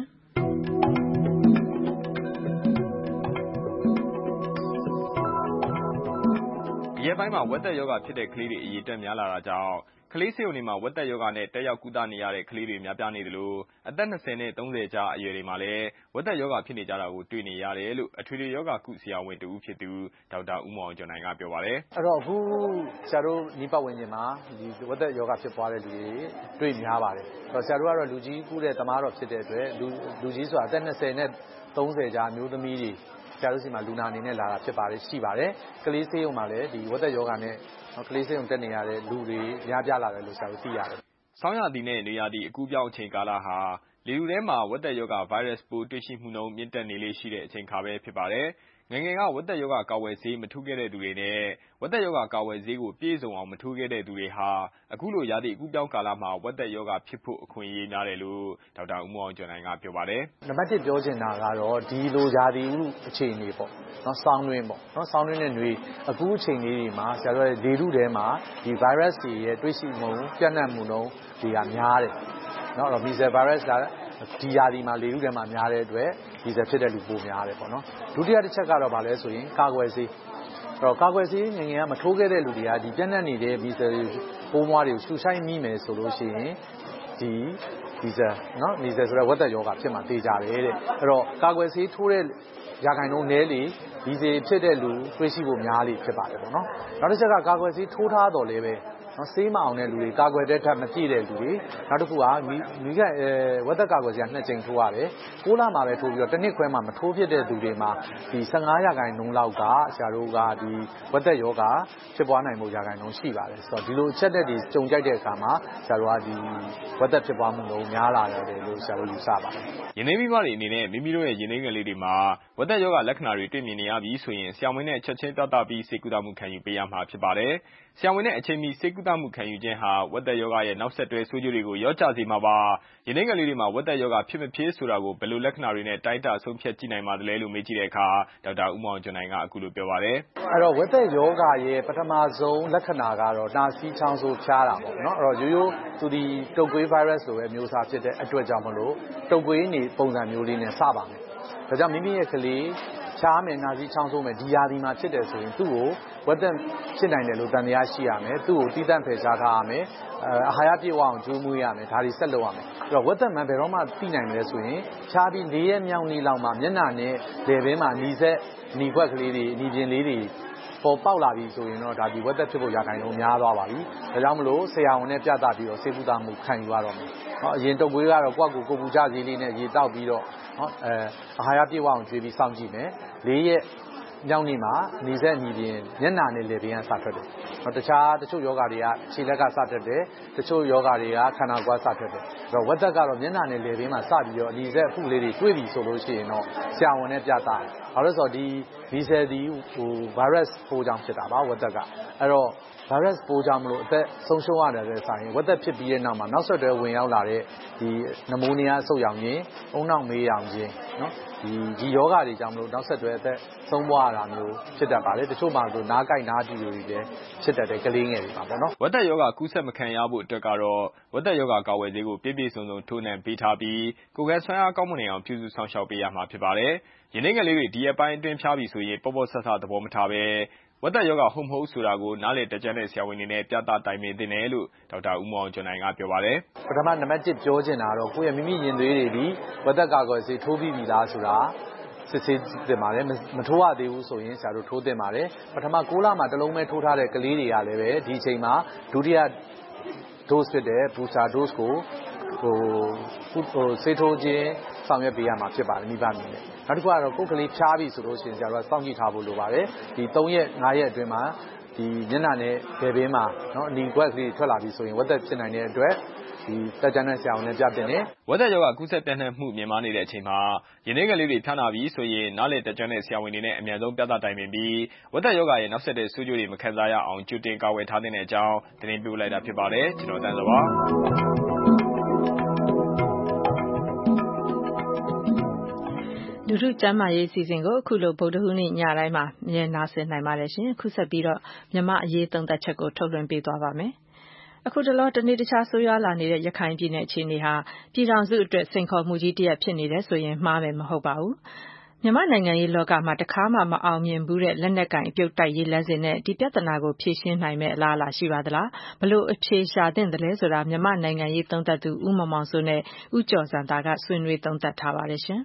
ဒီရက်ပိုင်းမှာဝက်သက်ယောဂဖြစ်တဲ့ကလေးတွေအရေးတက်များလာတာကြောင့်ကလေးဆေးရုံတွေမှာဝက်သက်ယောဂနဲ့တက်ရောက်ကုသနေရတဲ့ကလေးတွေများပြားနေတယ်လို့အသက်20နဲ့30ကြားအရွယ်တွေမှာလည်းဝက်သက်ယောဂဖြစ်နေကြတာကိုတွေ့နေရတယ်လို့အထွေထွေယောဂကုဆရာဝန်တူဖြစ်သူဒေါက်တာဦးမောင်ကျော်နိုင်ကပြောပါတယ်အဲ့တော့အခုဆရာတို့ဤပတ်ဝန်းကျင်မှာဒီဝက်သက်ယောဂဖြစ်ပွားတဲ့လူတွေတွေ့များပါတယ်အဲ့တော့ဆရာတို့ကတော့လူကြီးကူးတဲ့သမားတော်ဖြစ်တဲ့အတွက်လူကြီးဆိုတာအသက်20နဲ့30ကြားအမျိုးသမီးတွေဆရာတို့စီမှာလူနာအနေနဲ့လာတာဖြစ်ပါတယ်ရှိပါတယ်ကလေးဆေးရုံမှာလည်းဒီဝက်သက်ယောဂနဲ့ကလေးဆေးရုံတက်နေရတဲ့လူတွေများပြားလာတယ်လို့ဆရာတို့သိရတယ်ဆောင်းရာသီနဲ့နေရာသီအကူးပြောင်းအချိန်ကာလဟာလေလူထဲမှာဝက်သက်ယောဂဗိုင်းရပ်စ်ပိုးတွေ့ရှိမှုနှုန်းမြင့်တက်နေလေရှိတဲ့အချိန်ခါပဲဖြစ်ပါတယ်ငယ်ငယ်ကဝက်သက်ယောဂကာဝယ်ဆေးမထိုးခဲ့တဲ့သူတွေနဲ့ဝက်သက်ယောဂကာဝယ်ဆေးကိုပြည့်စုံအောင်မထိုးခဲ့တဲ့သူတွေဟာအခုလိုရာသီအကူးပြောင်းကာလမှာဝက်သက်ယောဂဖြစ်ဖို့အခွင့်အရေးများတယ်လို့ဒေါက်တာဦးမောင်ကျော်နိုင်ကပြောပါတယ်နံပါတ်1ပြောချင်တာကတော့ဒီလိုရာသီဥတုအခြေအနေပေါ့နော်ဆောင်းတွင်းပေါ့နော်ဆောင်းတွင်းနဲ့ຫນွေအကူးအချိန်လေးတွေမှာဆရာတို့လေထုထဲမှာဒီ virus တွေရဲ့တွေ့ရှိမှုပြန့်နှံ့မှုနှုန်းတွေကများတယ်နော်အဲ့တော့ measles virus ကဒီရာသီမှာလေထုထဲမှာများတဲ့အတွက်ဒီစက်ဖြစ်တဲ့လူပိုများတယ်ပေါ့နော်ဒုတိယတစ်ချက်ကတော့ဗာလဲဆိုရင်ကာကွယ်ဆေးအဲ့တော့ကာကွယ်ဆေးငယ်ငယ်ကမထိုးခဲ့တဲ့လူတွေကဒီပြန့်နှံ့နေတဲ့ measles ပိုးမွှားတွေကိုရှူရှိုက်မိမယ်ဆိုလို့ရှိရင်ဒီmeasles နော် measles ဆိုတဲ့ဝက်သက်ယောဂဖြစ်မှာသေချာတယ်တဲ့အဲ့တော့ကာကွယ်ဆေးထိုးတဲ့ရာခိုင်နှုန်းနည်းလေဒီစေဖြစ်တဲ့လူတွေးရှိဖို့များလေဖြစ်ပါတယ်ပေါ့နော်နောက်တစ်ချက်ကကာကွယ်ဆေးထိုးထားတော့လည်းပဲနော်ဆေးမအောင်တဲ့လူတွေကာကွယ်တဲ့ထက်မပြည့်တဲ့လူတွေနောက်တစ်ခုကမိကဝက်သက်ကာကွယ်ဆေးက2ကြိမ်ထိုးရတယ်6လမှာပဲထိုးပြီးတော့တစ်နှစ်ခွဲမှာမထိုးဖြစ်တဲ့သူတွေမှာဒီ15ရာခိုင်နှုန်းလောက်ကဆရာတို့ကဒီဝက်သက်ယောဂဖြစ်ပွားနိုင်မှုရာခိုင်နှုန်းရှိပါတယ်ဆိုတော့ဒီလိုအချက်တွေကြုံကြိုက်တဲ့အခါမှာဆရာတို့ကဒီဝက်သက်ဖြစ်ပွားမှုနှုန်းများလာတယ်လို့ဆရာတို့ယူဆပါတယ်ရင်းနှီးမိဘတွေအနေနဲ့မိမိတို့ရဲ့ရင်းနှီးငယ်လေးတွေမှာဝက်သက်ယောဂလက္ခဏာတွေတွေ့မြင်နေရပြီဆိုရင်ဆရာဝန်နဲ့ချက်ချင်းပြသပြီးဆေးကုသမှုခံယူပေးရမှာဖြစ်ပါတယ်ဆရာဝန်နဲ့အချိန်မီဆေးကုသမှုခံယူခြင်းဟာဝက်သက်ယောဂရဲ့နောက်ဆက်တွဲဆိုးကျိုးတွေကိုရော့ချစေမှာပါရင်းနှီးငယ်လေးတွေမှာဝက်သက်ယောဂဖြစ်မဖြစ်ဆိုတာကိုဘယ်လိုလက္ခဏာတွေနဲ့တိုင်းတာဆုံးဖြတ်ကြည့်နိုင်ပါသလဲလို့မေးကြည့်တဲ့အခါဒေါက်တာဦးမောင်ကျော်နိုင်ကအခုလိုပြောပါတယ်အဲ့တော့ဝက်သက်ယောဂရဲ့ပထမဆုံးလက္ခဏာကတော့နှာစေးချောင်းဆိုးဖျားတာပေါ့နော်အဲ့တော့ရိုးရိုးသူဒီတုပ်ကွေး virus လိုပဲမျိုးစားဖြစ်တဲ့အတွက်ကြောင့်မလို့တုပ်ကွေးနေပုံစံမျိုးလေးနဲ့စပါမယ်ဒါကြောင့်မိမိရဲ့ကလေးချားမယ်နှာစေးချောင်းဆိုးမယ်ဒီရာသီမှာဖြစ်တယ်ဆိုရင်သူ့ကိုဝက်သက်ဖြစ်နိုင်တယ်လို့တန်တရားရှိရမယ်သူ့ကိုတီးတန့်ဖယ်ရှားထားရမယ်အာဟာရပြည့်ဝအောင်ကြိုးမွေးရမယ်ဒါတွေဆက်လုပ်ရမယ်အဲ့တော့ဝက်သက်မှန်ဘယ်တော့မှသိနိုင်မလဲဆိုရင်ချားပြီး၄ရက်မြောက်နေ့လောက်မှာမျက်နှာနဲ့လယ်ဘင်းမှာหนีဆက်หนีခွက်ကလေးတွေหนีပြင်းလေးတွေပေါ်ပေါက်လာပြီဆိုရင်တော့ဒါဒီဝက်သက်ဖြစ်ဖို့ရာခိုင်နှုန်းများသွားပါပြီဒါကြောင့်မလို့ဆရာဝန်နဲ့ပြသပြီးတော့ဆေးကုသမှုခံယူရတော့မယ်အရင်တုပ်ကွေးကတော့ကိုယ့်ကိုပူကြစေးလေးနဲ့ရေတောက်ပြီးတော့အာဟာရပြည့်ဝအောင်ကျွေးပြီးစောင့်ကြည့်မယ်၄ရက်မြောက်နေ့မှာနေဆက်ညီပြင်းမျက်နှာနဲ့လေပင်ကစထွက်တယ်တခြားတချို့ယောဂတွေကခြေလက်ကစထွက်တယ်တချို့ယောဂတွေကခန္ဓာကိုယ်စထွက်တယ်အဲ့တော့ဝက်သက်ကတော့မျက်နှာနဲ့လေပင်မှာစပြီးတော့အနီဆက်အဖုလေးတွေတွေ့ပြီဆိုလို့ရှိရင်တော့ဆရာဝန်နဲ့ပြသတယ်ဘာလို့လဲဆိုတော့ဒီဒီဆယ်သည်ဗိုင်းရပ်စ်ပိုးကြောင့်ဖြစ်တာပါဝက်သက်ကအဲ့တော့ဗိုင်းရပ်စ်ပိုးကြောင့်မလို့အသက်ဆုံးရှုံးရတယ်တဲ့ဆိုင်ဝက်သက်ဖြစ်ပြီးတဲ့နောက်မှာနောက်ဆက်တွဲဝင်ရောက်လာတဲ့ဒီနမိုးနီးယားအဆုတ်ရောင်ခြင်းအုံနောက်မေးရောင်ခြင်းနော်ဒီယောဂတွေကြောင့်မလို့နောက်ဆက်တွဲအသက်ဆုံးပွားရတာမျိုးဖြစ်တတ်ပါတယ်တချို့မှာဆိုနားကိုက်နားတီတွေလည်းဖြစ်တတ်တဲ့ကလေးငယ်တွေပါပေါ့နော်ဝက်သက်ယောဂကူးစက်မခံရဖို့အတွက်ကတော့ဝက်သက်ယောဂကာဝယ်ဆေးကိုပြည့်ပြည့်စုံစုံထိုးနှံပေးထားပြီးကိုယ်ကဆွမ်းအားကောင်းမွန်နေအောင်ပြုစုဆောင်ရှောက်ပေးရမှာဖြစ်ပါတယ်ရင်းနှီးငယ်လေးတွေဒီအပိုင်းအတွင်းဖျားပြီဆိုရင်ပေါ့ပေါ့ဆဆသဘောမထားပဲဝက်သက်ယောဂဟုတ်မဟုတ်ဆိုတာကိုနားလေတကြတဲ့ဆရာဝန်တွေနဲ့ပြသတိုင်ပင်သင့်တယ်လို့ဒေါက်တာဦးမောင်ကျော်နိုင်ကပြောပါတယ်ပထမနံပါတ်1ပြောချင်တာတော့ကိုယ့်ရဲ့မိမိရင်သွေးတွေဒီဝက်သက်ကာကွယ်ဆေးထိုးပြီးပြီလားဆိုတာစစ်ဆေးတင်ပါတယ်မထိုးရသေးဘူးဆိုရင်ဆရာတို့ထိုးတင်ပါတယ်ပထမ6လမှာတစ်လုံးပဲထိုးထားတဲ့ကလေးတွေကလည်းပဲဒီအချိန်မှာဒုတိယ dose ဖြစ်တဲ့ booster dose ကိုဆေးထိုးခြင်းဆောင်ရွက်ပေးရမှာဖြစ်ပါတယ်မိဘအနေနဲ့နောက်တစ်ခုကတော့ကိုယ်ကလေးဖျားပြီဆိုလို့ရှိရင်ဆရာတို့စောင့်ကြည့်ထားဖို့လိုပါတယ်ဒီ3ရက်5ရက်အတွင်းမှာဒီညနာနဲ့ဘယ်ဘင်းမှာเนาะအနီကွက်ကလေးထွက်လာပြီဆိုရင်ဝက်သက်ဖြစ်နိုင်တဲ့အတွက်ဒီတက်ကြတဲ့ဆရာဝန်နဲ့ပြတင်တယ်ဝက်သက်ယောဂကူးစက်ပြန့်နှံ့မှုမြင့်မားနေတဲ့အချိန်မှာရင်းနှီးငယ်လေးတွေဖျားနာပြီဆိုရင်နားလေတက်ကြတဲ့ဆရာဝန်တွေနဲ့အမြန်ဆုံးပြသတိုင်ပင်ပြီးဝက်သက်ယောဂရဲ့နောက်ဆက်တွဲဆိုးကျိုးတွေမခံစားရအောင်ကြိုတင်ကာကွယ်ထားတဲ့အကြောင်းတင်ပြလိုက်တာဖြစ်ပါတယ်ကျွန်တော်တန်းစောပါလူထုကျန်းမာရေးအစီအစဉ်ကိုအခုလိုဗုဒ္ဓဟူးနေ့ညတိုင်းမှာမြင်နာဆင်နိုင်ပါတယ်ရှင်အခုဆက်ပြီးတော့မြမအရေးသုံးသက်ချက်ကိုထုတ်လွှင့်ပေးသွားပါမယ်အခုတလောတနေ့တခြားဆိုးရွားလာနေတဲ့ရခိုင်ပြည်နယ်အခြေအနေဟာပြည်ထောင်စုအတွက်စိန်ခေါ်မှုကြီးတစ်ရပ်ဖြစ်နေတယ်ဆိုရင်မှားမယ်မဟုတ်ပါဘူးမြန်မာနိုင်ငံရေးလောကမှာတခါမှမအောင်မြင်ဘူးတဲ့လက်နက်ကင်အပြုတ်တိုက်ရေးလမ်းစဉ်နဲ့ဒီပြဿနာကိုဖြေရှင်းနိုင်မယ့်အလားအလာရှိပါသလားဘလို့အဖြေရှာသင့်တယ်လဲဆိုတာမြန်မာနိုင်ငံရေးသုံးသပ်သူဦးမောင်မောင်စိုးနဲ့ဦးကျော်စံတာကဆွေးနွေးသုံးသပ်ထားပါတယ်ရှင်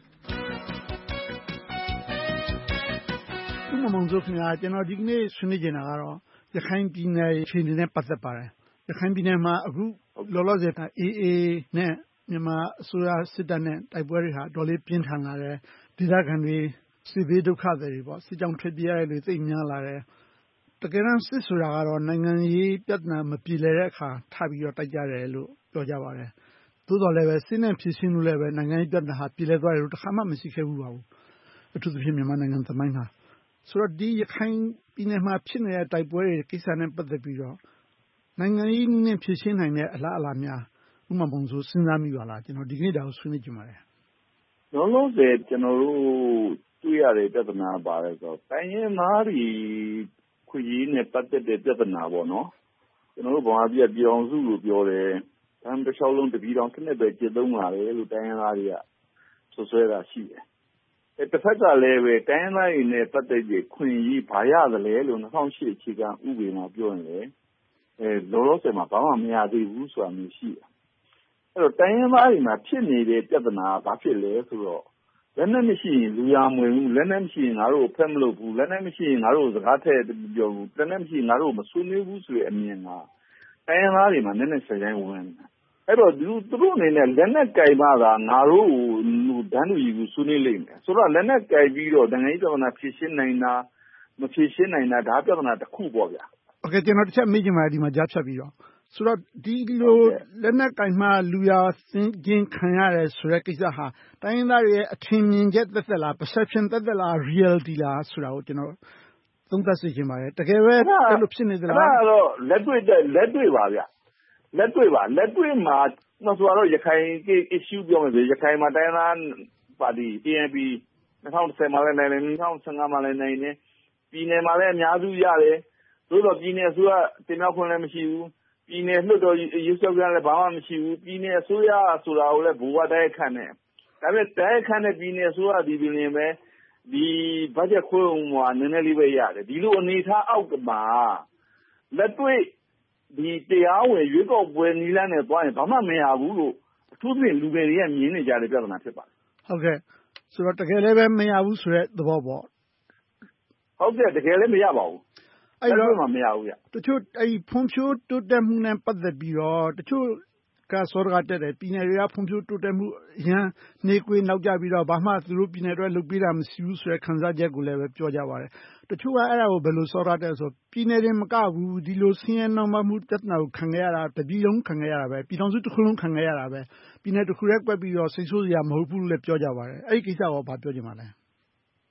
မောင်စိုးခင်ဗျာကျွန်တော်ဒီကနေ့ဆွေးနွေးနေတာကတော့ရခိုင်ပြည်နယ်အခြေအနေနဲ့ပတ်သက်ပါတယ်ရခိုင်ပြည်နယ်မှာအခုလောလောဆယ် AA နဲ့မြန်မာအစိုးရစစ်တပ်နဲ့တိုက်ပွဲတွေဟာတော်လေးပြင်းထန်လာတယ်ဒေသခံတွေစစ်ဘေးဒုက္ခတွေပေါ့စစ်ကြောင့်ထွက်ပြေးရတဲ့လူသိများလာတယ်တကယ်တမ်းစစ်ဆိုတာကတော့နိုင်ငံရေးပြဿနာမပြေလည်တဲ့အခါထပြီးတော့တိုက်ကြတယ်လို့ပြောကြပါတယ်သို့တော်လည်းပဲစစ်နဲ့ဖြည့်ရှင်းလို့လည်းပဲနိုင်ငံရေးပြဿနာဟာပြေလည်သွားတယ်လို့တစ်ခါမှမရှိခဲ့ဘူးပါဘူးအထူးသဖြင့်မြန်မာနိုင်ငံသမိုင်းမှာဆိုတော့ဒီရခိုင်ပြည်နယ်မှာဖြစ်နေတဲ့တိုက်ပွဲတွေကိစ္စနဲ့ပတ်သက်ပြီးတော့နိုင်ငံရေးနည်းနဲ့ဖြေရှင်းနိုင်တဲ့အလားအလာများဥမ္မာပုံဆိုစဉ်းစားမိပါလားကျွန်တော်ဒီကနေ့ဒါကိုဆွေးနွေးကြပါတယ်လုံးလုံးစေကျွန်တော်တို့တွေ့ရတဲ့ပြဿနာပါတယ်ဆိုတော့တိုင်းရင်းသားတွေခွင့်ရေးနဲ့ပတ်သက်တဲ့ပြဿနာပေါ့နော်ကျွန်တော်တို့ဘာမှပြည်အောင်စုလို့ပြောတယ်တန်းတစ်လျှောက်လုံးတပြည်တော်တစ်နှစ်ပဲကျင့်သုံးလာတယ်လို့တိုင်းရင်းသားတွေကဆွဆွဲတာရှိတယ်တစ်ဖက်ကလည်းပဲတိုင်းရင်းသားတွေနဲ့ပတ်သက်တဲ့ခွင့်ရေးဘာရသလဲလို့2008အခြေခံဥပဒေမှာပြောရင်လေလောလောဆယ်မှာဘာမှမရသေးဘူးဆိုတာမျိုးရှိတယ်အဲ့တော့တိုင်းရင်းသားတွေမှာဖြစ်နေတဲ့ပြဿနာကဘာဖြစ်လဲဆိုတော့လက်နက်မရှိရင်လူရမဝင်ဘူးလက်နက်မရှိရင်ငါတို့ဖက်မလုပ်ဘူးလက်နက်မရှိရင်ငါတို့စကားထည့်ပြောဘူးလက်နက်မရှိရင်ငါတို့မဆွေးနွေးဘူးဆိုတဲ့အမြင်ကတိုင်းရင်းသားတွေမှာနည်းနည်းဆက်တိုင်းဝင်အဲ့တော့သူတို့အနေနဲ့လက်နက်ကင်မှသာငါတို့ဒန်းတူကြီးကိုဆွေးနွေးလိမ့်မယ်ဆိုတော့လက်နက်ကင်ပြီးတော့နိုင်ငံရေးပြဿနာဖြေရှင်းနိုင်တာမဖြေရှင်းနိုင်တာဒါပြဿနာတစ်ခုပေါ့ဗျာโอเคကျွန်တော်တစ်ချက်မေးချင်ပါတယ်ဒီမှာကြားဖြတ်ပြီးတော့ဆိုတော့ဒီလိုလက်နက်ကင်မှလူရစင်းချင်းခံရတယ်ဆိုတဲ့ကိစ္စဟာတိုင်းရင်းသားတွေရဲ့အထင်မြင်ချက်သက်သက်လား perception သက်သက်လား reality လားဆိုတာကိုကျွန်တော်သုံးသပ်စေချင်ပါတယ်တကယ်ပဲအဲ့လိုဖြစ်နေသလားအဲ့ဒါတော့လက်တွေ့ပါဗျလက်တွေ့မှာဆိုတော့ရခိုင် issue ပြောမယ်ဆိုရခိုင်မှာတိုင်းသားပါတီ ANP 2010မှာလည်းနိုင်တယ်2015မှာလည်းနိုင်တယ်ပြည်နယ်မှာလည်းအများစုရတယ်သို့တော့ပြည်နယ်အစိုးရတင်မြှောက်ခွင့်လည်းမရှိဘူးပြည်နယ်လွှတ်တော်ရွေးချယ်ခွင့်လည်းဘာမှမရှိဘူးပြည်နယ်အစိုးရဆိုတာကိုလည်းဘိုးဘတိုက်ခန့်နေဒါပေမဲ့တိုက်ခန့်တဲ့ပြည်နယ်အစိုးရဒီပြည်နယ်ပဲဒီ budget ခွဲမှာနည်းနည်းလေးပဲရတယ်ဒီလိုအနေထားအောက်ကမှာလက်တွေ့ဒီတရားဝင်ရွေးကောက်ပွဲနီးလန်းနဲ့သွားရင်ဘာမှမရဘူးလို့အထူးသဖြင့်လူငယ်တွေကမြင်နေကြတဲ့ပြဿနာဖြစ်ပါတယ်ဟုတ်ကဲ့ဆိုတော့တကယ်လည်းပဲမရဘူးဆိုတဲ့သဘောပေါ့ဟုတ်ကဲ့တကယ်လည်းမရပါဘူးအဲ့တော့မရဘူးဗျတချို့အဲ့ဖွံ့ဖြိုးတိုးတက်မှုနဲ့ပတ်သက်ပြီးတော့တချို့ကစောရကတက်တယ်ပြည်နယ်တွေကဖွံ့ဖြိုးတိုးတက်မှုအရန်နေကွေးနောက်ကျပြီးတော့ဘာမှသူတို့ပြည်နယ်တွေလုပ်ပေးတာမရှိဘူးဆိုတဲ့ခံစားချက်ကိုလည်းပဲပြောကြပါတယ်တချို့ကအဲ့ဒါကိုဘယ်လိုစောရတက်ဆိုပြည်နယ်တွေမကဘူးဒီလိုဆင်းရဲနှောင့်နှေးမှုပြဿနာကိုခံခဲ့ရတာတပြည်လုံးခံခဲ့ရတာပဲပြည်ထောင်စုတစ်ခုလုံးခံခဲ့ရတာပဲပြည်နယ်တစ်ခုတည်းကွက်ပြီးတော့စိတ်ဆိုးစရာမဟုတ်ဘူးလို့လည်းပြောကြပါတယ်အဲ့ဒီကိစ္စကိုဘာပြောချင်ပါလဲ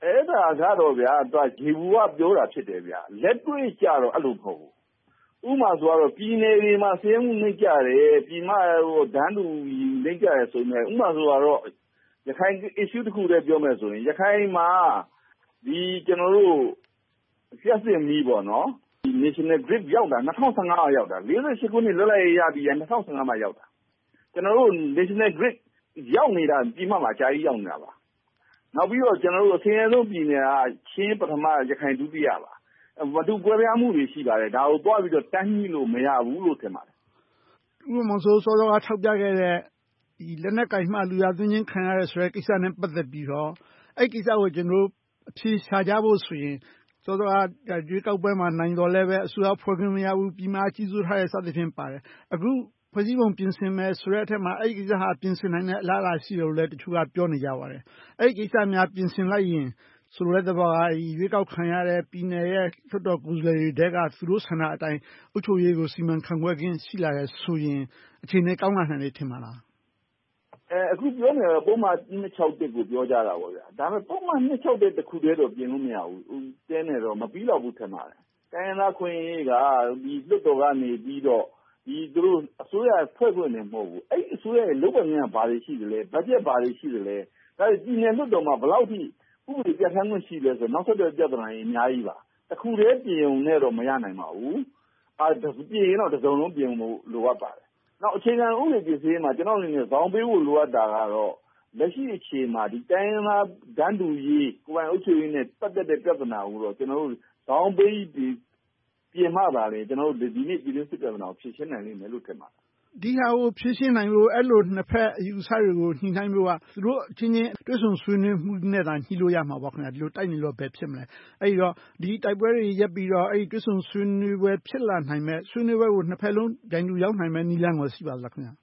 အဲ့ဒါကတော့ဗျာသူကဂျေဘူကပြောတာဖြစ်တယ်ဗျာလက်တွေ့ကြတော့အဲ့လိုမဟုတ်ဘူးဥပမာဆိုတော့ပြည်နယ်တွေမှာဆင်းရဲမှုနှိမ့်ကြတယ်ပြည်မဒန်းတူနှိမ့်ကြတယ်ဆိုရင်ဥပမာဆိုတော့ရခိုင် issue တစ်ခုတည်းပြောမယ်ဆိုရင်ရခိုင်မှာဒီကျွန်တော်တို့ဖျက်စစ်မီးပေါ့နော်ဒီ National Grid ရောက်တာ2015ရောက်တာ48ခုနှစ်လွတ်လပ်ရေးရပြီး2015မှာရောက်တာကျွန်တော်တို့ National Grid ရောက်နေတာပြည်မမှာအကြာကြီးရောက်နေတာပါနောက်ပြီးတော့ကျွန်တော်တို့အဆင်းရဲဆုံးပြည်နယ်ကချင်းပထမရခိုင်ဒုတိယပါမတူကွဲပြားမှုတွေရှိပါတယ်ဒါကိုတွားပြီးတော့တန်းကြီးလို့မရဘူးလို့ထင်ပါတယ်ဥပမာစောစောကထောက်ပြခဲ့တဲ့ဒီလက်နက်ကင်မှလူရသွင်းချင်းခံရတဲ့ဆိုတဲ့ကိစ္စနဲ့ပတ်သက်ပြီးတော့အဲ့ကိစ္စကိုကျွန်တော်အဖြေရှာကြဖို့ဆိုရင်စောစောကရွေးကောက်ပွဲမှာနိုင်တော်လဲပဲအစိုးရဖွဲ့ခွင့်မရဘူးပြည်မကြီးစိုးထားတဲ့စသဖြင့်ပါတယ်အခုဖွဲ့စည်းပုံပြင်ဆင်မယ်ဆိုတဲ့အထက်မှာအဲ့ဒီကိစ္စဟာပြင်ဆင်နိုင်တဲ့အလားအလာရှိတယ်လို့လည်းတချို့ကပြောနေကြပါတယ်အဲ့ဒီကိစ္စများပြင်ဆင်လိုက်ရင်ဆိုလိုတဲ့သဘောကရွေးကောက်ခံရတဲ့ပြည်နယ်ရဲ့လွှတ်တော်ကိုယ်စားလှယ်တွေကသူတို့ဆန္ဒအတိုင်းအုပ်ချုပ်ရေးကိုစီမံခန့်ခွဲခြင်းရှိလာတဲ့ဆိုရင်အခြေအနေကောင်းလာနိုင်တယ်ထင်ပါလားအခုပြောနေပုံမှန်261ကိုပြောကြတာပေါ့ဗျာဒါပေမဲ့ပုံမှန်261တစ်ခုတည်းတော့ပြင်လို့မရဘူးတဲနေတော့မပြီးတော့ဘူးထင်ပါတယ်တိုင်းရင်းသားခွင့်ရေးကဒီလွှတ်တော်ကနေပြီးတော့ဒီသူတို့အစိုးရဖွဲ့ခွင့်နေမဟုတ်ဘူးအဲ့အစိုးရရဲ့လုပ်ပိုင်ခွင့်ကဘာတွေရှိသလဲဘတ်ဂျက်ဘာတွေရှိသလဲဒါပြည်နယ်လွှတ်တော်မှာဘယ်လောက်ထိဥပဒေပြဋ္ဌာန်းခွင့်ရှိလဲဆိုနောက်ဆက်တွဲပြဿနာကြီးအများကြီးပါတစ်ခုတည်းပြင်ုံနဲ့တော့မရနိုင်ပါဘူးပြင်ရင်တော့တစ်စုံလုံးပြင်ဖို့လိုအပ်ပါတယ်နောက်အခြေခံဥပဒေပြင်ဆင်ရေးမှာကျွန်တော်အနေနဲ့ဇောင်းပေးဖို့လိုအပ်တာကတော့လက်ရှိအခြေမှာဒီတိုင်းရင်းသားဒန်းတူရေးကိုယ်ပိုင်အုပ်ချုပ်ရေးနဲ့ပတ်သက်တဲ့ပြဿနာကိုတော့ကျွန်တော်တို့ဇောင်းပေးပြီးပြင်မှပါလေကျွန်တော်တို့ဒီနေ့ပြည်တွင်းစစ်ပြဿနာကိုဖြေရှင်းနိုင်လိမ့်မယ်လို့ထင်ပါတယ်ဒီဟာကိုဖြေရှင်းနိုင်လို့အဲ့လိုနှစ်ဖက်အယူဆတွေကိုညှိနှိုင်းလို့ကသူတို့အချင်းချင်းတွဲဆုံဆွေးနွေးမှုနဲ့သာညှိလို့ရမှာပေါ့ခင်ဗျာဒီလိုတိုက်နေလို့ပဲဖြစ်မလဲအဲ့တော့ဒီတိုက်ပွဲတွေရပ်ပြီးတော့အဲ့ဒီတွဲဆုံဆွေးနွေးပွဲဖြစ်လာနိုင်မဲ့ဆွေးနွေးပွဲကိုနှစ်ဖက်လုံးဂျိုင်းတူရောက်နိုင်မဲ့နည်းလမ်းကိုရှိပါလားခင်ဗျာ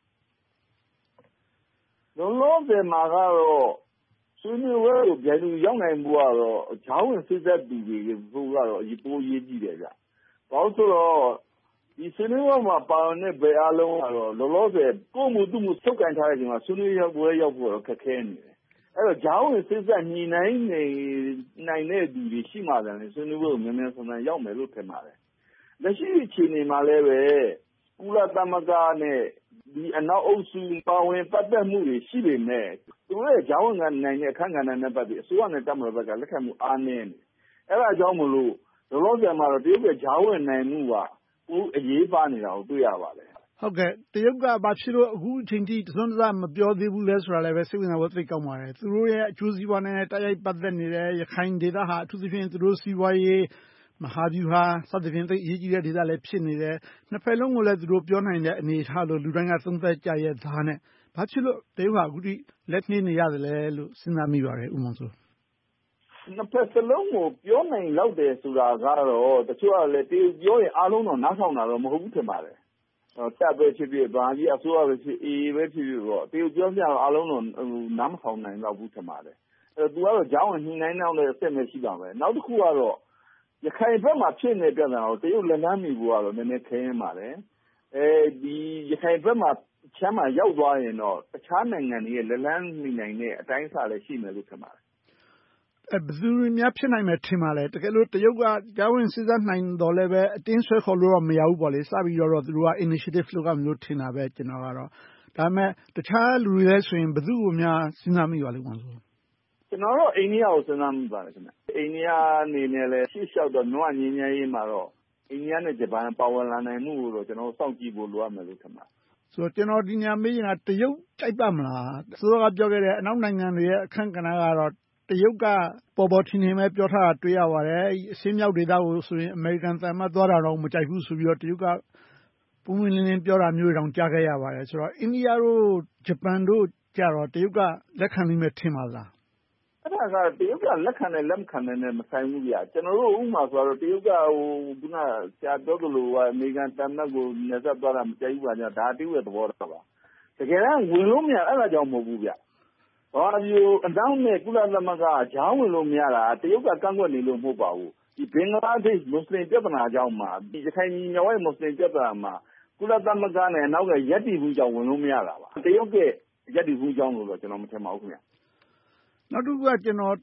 လုံးလုံးတယ်မှာကတော့ဆွေးနွေးပွဲကိုဂျိုင်းတူရောက်နိုင်မှုကတော့ဂျောင်းဝင်စစ်သက်သူတွေကတော့အပိုးရေးကြည့်တယ်ဗျဘာလို့ဆိုတော့ဒီဆွေးနွေးပွဲမှာပါတဲ့ဘယ်အားလုံးကတော့လောလောဆယ်ကိုမှုသူမှုစုပ်ကန်ထားတဲ့အချိန်မှာဆွေးနွေးပွဲရောက်ဖို့တော့ခက်ခဲနေတယ်အဲ့တော့ဂျောင်းဝင်စစ်သက်ညီနိုင်တဲ့သူတွေရှိမှသာလေဆွေးနွေးပွဲကိုမြန်မြန်ဆန်ဆန်ရောက်မယ်လို့ထင်ပါတယ်လက်ရှိအခြေအနေမှာလည်းပဲကုလသမဂ္ဂနဲ့ဒီအနောက်အုပ်စုပါဝင်ပတ်သက်မှုတွေရှိပေမဲ့သူတို့ရဲ့ဂျောင်းဝင်ကနိုင်တဲ့အခန်းကဏ္ဍနဲ့ပတ်သက်အစိုးရနဲ့တပ်မတော်ဘက်ကလက်ခံမှုအားနည်းနေအဲ့ဒါကြောင့်မလို့လောလောဆယ်မှာတော့တရုတ်ရဲ့ဂျောင်းဝင်နိုင်မှုကအရေးပါနေတာကိုတွေ့ရပါတယ်ဟုတ်ကဲ့တရုတ်ကဘာဖြစ်လို့အခုအချိန်ထိတစွန်းတစမပြောသေးဘူးလဲဆိုတာလည်းပဲစိတ်ဝင်စားဖို့သိကောင်းပါတယ်သူတို့ရဲ့အကျိုးစီးပွားနဲ့တိုက်ရိုက်ပတ်သက်နေတဲ့ရခိုင်ဒေသဟာအထူးသဖြင့်သူတို့စီးပွားရေးမဟာဗျူဟာစသဖြင့်သိအရေးကြီးတဲ့ဒေသလည်းဖြစ်နေတယ်နှစ်ဖက်လုံးကိုလည်းသူတို့ပြောနိုင်တဲ့အနေအထားလို့လူတိုင်းကသုံးသပ်ကြရဲ့သားနဲ့ဘာဖြစ်လို့တရုတ်ဟာအခုထိလက်နှေးနေရတယ်လဲလို့စဉ်းစားမိပါတယ်ဥမ္မောင်စိုးနှစ်ဖက်စလုံးကိုပြောနိုင်လောက်တယ်ဆိုတာကတော့တချို့ကလည်းတရုတ်ပြောရင်အားလုံးတော့နားထောင်တာတော့မဟုတ်ဘူးထင်ပါတယ်တပ်ပဲဖြစ်ဖြစ်ဗာကြီးအစိုးရပဲဖြစ်အေးပဲဖြစ်ဖြစ်ပေါ့တရုတ်ပြောပြတော့အားလုံးတော့နားမထောင်နိုင်တော့ဘူးထင်ပါတယ်အဲ့တော့သူကတော့ကြောင်းဝင်နှိမ့်နိုင်တဲ့အဆင့်ပဲရှိပါမယ်နောက်တစ်ခုကတော့ရခိုင်ဘက်မှာဖြစ်နေပြဿနာကိုတရုတ်လက်လန်းမီဖို့ကတော့နည်းနည်းခင်းပါတယ်ဒီရခိုင်ဘက်မှာချမ်းမှာရောက်သွားရင်တော့တခြားနိုင်ငံတွေရဲ့လက်လန်းမီနိုင်တဲ့အတိုင်းအဆလည်းရှိမယ်လို့ထင်ပါတယ်ဘယ်သူတွေများဖြစ်နိုင်မယ်ထင်ပါလဲတကယ်လို့တရုတ်ကကြားဝင်စဉ်းစားနိုင်တော့လည်းပဲအတင်းဆွဲခေါ်လို့တော့မရဘူးပေါ့လေစပြီးတော့သူတို့က initiative လုပ်ရမလို့ထင်တာပဲကျွန်တော်ကတော့ဒါပေမဲ့တခြားလူတွေလည်းဆိုရင်ဘယ်သူကိုများစဉ်းစားမိပါလိမ့်မယ်ဆိုကျွန်တော်တို့အိန္ဒိယကိုစဉ်းစားမိပါတယ်ခင်ဗျအိန္ဒိယအနေနဲ့လည်းရှေ့လျှောက်တော့မြန်မာငြိမ်းချမ်းရေးမှာတော့အိန္ဒိယနဲ့ဂျပန်ပါဝင်လာနိုင်မှုကိုတော့ကျွန်တော်စောင့်ကြည့်ဖို့လိုအပ်မယ်လို့ထင်ပါတယ်ဆိုတော့ကျွန်တော်ဒီညမေးရင်တရုတ်ကြိုက်ပါမလားဆိုတော့ပြောခဲ့တဲ့အနောက်နိုင်ငံတွေရဲ့အခန့်ကဏ္ဍကတော့တရုတ်ကပေါ်ပေါ်ထင်ထင်ပဲပြောထားတာတွေ့ရပါတယ်အရှင်းမြောက်ဒေသကိုဆိုရင်အမေရိကန်သမ္မတသွားတာတော့မကြိုက်ဘူးဆိုပြီးတော့တရုတ်ကပုံမှန်လင်းလင်းပြောတာမျိုးတောင်ကြားခဲ့ရပါတယ်ဆိုတော့အိန္ဒိယတို့ဂျပန်တို့ကြတော့တရုတ်ကလက်ခံနိုင်မယ်ထင်ပါလားအဲ့ဒါကတရုတ်ကလက်ခံတယ်လက်မခံတယ်နဲ့မဆိုင်ဘူးဗျာကျွန်တော်တို့ဥပမာဆိုတော့တရုတ်ကခုနဆရာပြောသလိုအမေရိကန်သမ္မတကိုနေဆက်သွားတာမကြိုက်ဘူးပါညာဒါတရုတ်ရဲ့သဘောတော့ပါတကယ်တော့ဝင်လို့မရအဲ့ဒါကြောင့်မဟုတ်ဘူးဗျဘာလို့အနောက်နဲ့ကုလသမဂ္ဂဂျောင်းဝင်လို့မရတာတရုတ်ကကန့်ကွက်နေလို့မဟုတ်ပါဘူးဒီဘင်္ဂလားဒေ့ရှ်မွတ်စလင်ပြဿနာကြောင့်မှာဒီရခိုင်မြောက်ပိုင်းမွတ်စလင်ပြဿနာမှာကုလသမဂ္ဂနဲ့အနောက်ကရပ်တည်မှုကြောင့်ဝင်လို့မရတာပါတရုတ်ကရပ်တည်မှုကြောင့်လို့တော့ကျွန်တော်မထင်ပါဘူးခင်ဗျနောက်တစ်ခုကကျွန်တော်တ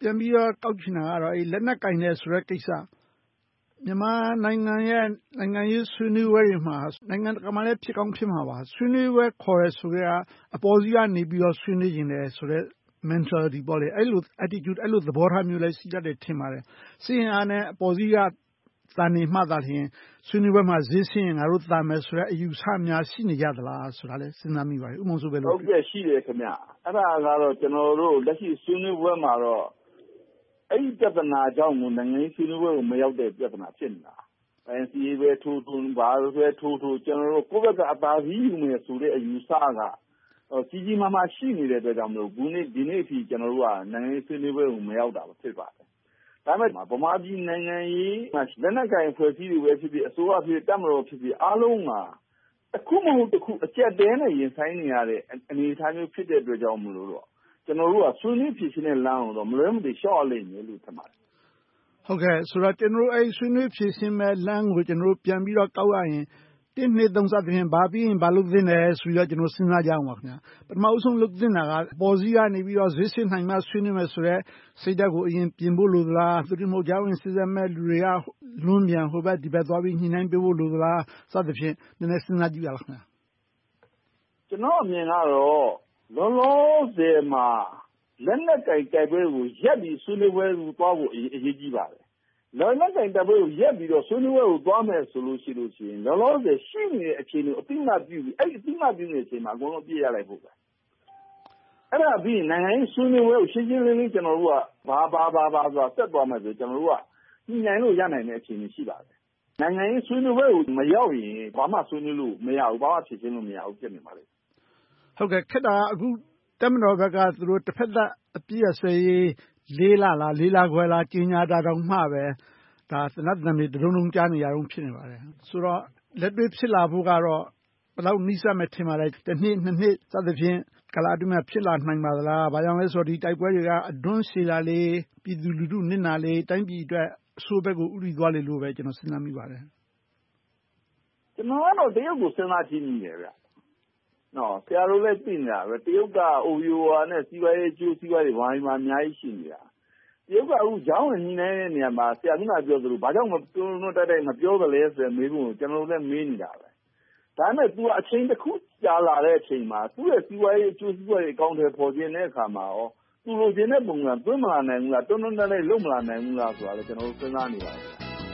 ပြန်ပြီးတော့ကောက်ချင်တာကတော့လက်နက်ကင်တဲ့ဆိုတဲ့ကိစ္စမြန်မာနိုင်ငံရဲ့နိုင်ငံရေးဆွေးနွေးပွဲတွေမှာနိုင်ငံတကာမှာလည်းဖြစ်ကောင်းဖြစ်မှာပါဆွေးနွေးပွဲခေါ်ရဲဆိုတဲ့အပေါ်စီကနေပြီးတော့ဆွေးနွေးနေတယ်ဆိုတဲ့ mentality ပေါ့လေအဲ့လို attitude အဲ့လိုသဘောထားမျိုးလည်းရှိတတ်တယ်ထင်ပါတယ်စီရင်အားနဲ့အပေါ်စီကသာနေမှသာလျှင်ဆွေးနွေးပွဲမှာဈေးဆင်းရင်ငါတို့သာမယ်ဆိုတဲ့အယူဆများရှိနေကြသလားဆိုတာလည်းစဉ်းစားမိပါတယ်ဥမ္မောင်ဆိုပဲလို့ဟုတ်ကဲ့ရှိတယ်ခင်ဗျအဲ့ဒါကတော့ကျွန်တော်တို့လက်ရှိဆွေးနွေးပွဲမှာတော့အဲ့ဒီပြဿနာကြောင့်နိုင်ငံရေးဆွေးနွေးပွဲကိုမရောက်တဲ့ပြဿနာဖြစ်နေတာNCA ပဲထိုးဘာပဲထိုးကျွန်တော်တို့ကိုယ့်ဘက်ကအသာစီးယူမယ်ဆိုတဲ့အယူဆကကြီးကြီးမားမားရှိနေတဲ့အတွက်ကြောင့်မလို့ဒီနေ့အထိကျွန်တော်တို့ကနိုင်ငံရေးဆွေးနွေးပွဲကိုမရောက်တာဖြစ်ပါတယ်ဒါပေမဲ့ဗမာပြည်နိုင်ငံရေးလက်နက်ကိုင်ဖွဲ့စည်းတွေပဲဖြစ်ဖြစ်အစိုးရဖြစ်တပ်မတော်ဖြစ်ဖြစ်အားလုံးကတစ်ခုမဟုတ်တစ်ခုအကျက်တဲနဲ့ရင်ဆိုင်နေရတဲ့အနေအထားမျိုးဖြစ်တဲ့အတွက်ကြောင့်မလို့တော့ကျွန်တော်တို့ကဆွေးနွေးဖြစ်ခြင်းနဲ့လမ်းအောင်တော့မလွဲမသွေရှော့ရလိမ့်မယ်လို့ထင်ပါတယ်ဟုတ်ကဲ့ဆိုတော့ကျွန်တော်တို့အဲ့ဆွေးနွေးဖြစ်ခြင်းမဲ့လမ်းကိုကျွန်တော်တို့ပြန်ပြီးတော့ကောက်ရရင်1 2 3စသဖြင့်ဘာပြီးရင်ဘာလုပ်သင့်တယ်ဆိုတော့ကျွန်တော်စဉ်းစားကြအောင်ပါခင်ဗျာပထမအဆုံးလုပ်သင့်တာကပေါ်စည်းကနေပြီးတော့ဈေးဆင်းနိုင်မှဆွေးနွေးမယ်ဆိုတော့စိတ်ဓာတ်ကိုအရင်ပြင်ဖို့လိုသလားသူတို့မဟုတ်ကြဝင်စစ်စစ်မဲ့လူတွေကလွန်းပြန်ဟိုဘက်ဒီဘက်သွားပြီးညှိနှိုင်းပေးဖို့လိုသလားစသဖြင့်နည်းနည်းစဉ်းစားကြည့်ရအောင်ခင်ဗျာကျွန်တော်အမြင်ကတော့လောလောဆယ်မှာလက်နက်ကင်တိုက်ပွဲကိုရက်ပြီးဆွေးနွေးပွဲကိုသွားဖို့အရေးကြီးပါတယ်လက်နက်ကင်တိုက်ပွဲကိုရက်ပြီးတော့ဆွေးနွေးပွဲကိုသွားမယ်ဆိုလို့ရှိရင်လောလောဆယ်ရှိနေတဲ့အခြေအနေကိုအတိအမှပြုပြီးအဲ့ဒီအတိအမှပြုနေတဲ့အချိန်မှာအကုန်လုံးပြည့်ရလိုက်ဖို့ပဲအဲ့ဒါပြီးနိုင်ငံရေးဆွေးနွေးပွဲကိုရှင်းရှင်းလင်းလင်းကျွန်တော်တို့ကဘာဆိုတာဆက်သွားမယ်ဆိုကျွန်တော်တို့ကညှိနှိုင်းလို့ရနိုင်တဲ့အခြေအနေရှိပါတယ်နိုင်ငံရေးဆွေးနွေးပွဲကိုမရောက်ရင်ဘာမှဆွေးနွေးလို့မရဘူးဘာမှဖြစ်ချင်းလို့မရဘူးဖြစ်နေပါလိမ့်ဟုတ်ကဲ့ခက်တာအခုတက်မတော်ဘက်ကသူတို့တစ်ဖက်သက်အပြည့်အစရေး4 လလား4 လခွဲလားကြီးညာတာတောင်မှပဲဒါသနတ်တံတွေဒုံဒုံကြားနေရအောင်ဖြစ်နေပါတယ်ဆိုတော့လက်တွေ့ဖြစ်လာဖို့ကတော့ဘယ်လောက်နှိစက်မဲ့ထင်ပါလဲတစ်နှစ်2နှစ်စသဖြင့်ကာလအတွင်းမှာဖြစ်လာနိုင်ပါသလားဘာကြောင့်လဲဆိုတော့ဒီတိုက်ပွဲတွေကအတွန်းရှည်လာလေပြည်သူလူထုနစ်နာလေတိုင်းပြည်အတွက်အဆိုးဘက်ကိုဥတီသွားလေလို့ပဲကျွန်တော်စဉ်းစားမိပါတယ်ကျွန်တော်ကတော့တရုတ်ကိုစဉ်းစားကြည့်မိတယ်ဗျနော်ဆရာတို့လည်းသိနေတာပဲတရုတ်က OVOR နဲ့စီးပွားရေးကျိုးစီးပွားရေးဘာမှအများကြီးရှိနေတာတရုတ်ကအခုကြောင်းဝင်နေနေတဲ့နေရာမှာဆရာကပြောသလိုဘာကြောင့်မတွန်းတိုက်မပြောသလဲဆိုတဲ့မေးခွန်းကိုကျွန်တော်တို့လည်းမေးနေတာပဲဒါပေမဲ့ तू အချိန်တစ်ခုကြာလာတဲ့အချိန်မှာသူ့ရဲ့စီးပွားရေးအကျိုးစီးပွားရေးအကောင့်တွေပေါ်ခြင်းတဲ့အခါမှာရောသူလိုချင်တဲ့ပုံစံသွင်းမလာနိုင်ဘူးလားတွန်းတိုက်လုပ်မလာနိုင်ဘူးလားဆိုတာလည်းကျွန်တော်တို့စဉ်းစားနေပါတယ်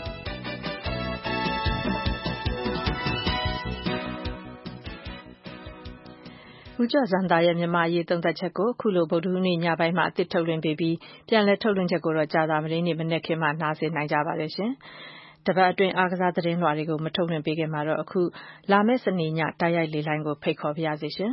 ဦးကျော်ဇံသာရဲ့မြန်မာရေးသုံးသပ်ချက်ကိုအခုလိုဗုဒ္ဓဟူးနေ့ညပိုင်းမှာအသစ်ထုတ်လွှင့်ပေးပြီးပြန်လည်ထုတ်လွှင့်ချက်ကိုတော့ကြာသပတေးနေ့မနက်ခင်းမှနားဆင်နိုင်ကြပါတယ်ရှင်။တပတ်အတွင်းအားကစားသတင်းလွှာတွေကိုမထုတ်လွှင့်ပေးခင်မှာတော့အခုလာမယ့်စနေညတိုက်ရိုက်လေလိုင်းကိုဖိတ်ခေါ်ပါရစေရှင်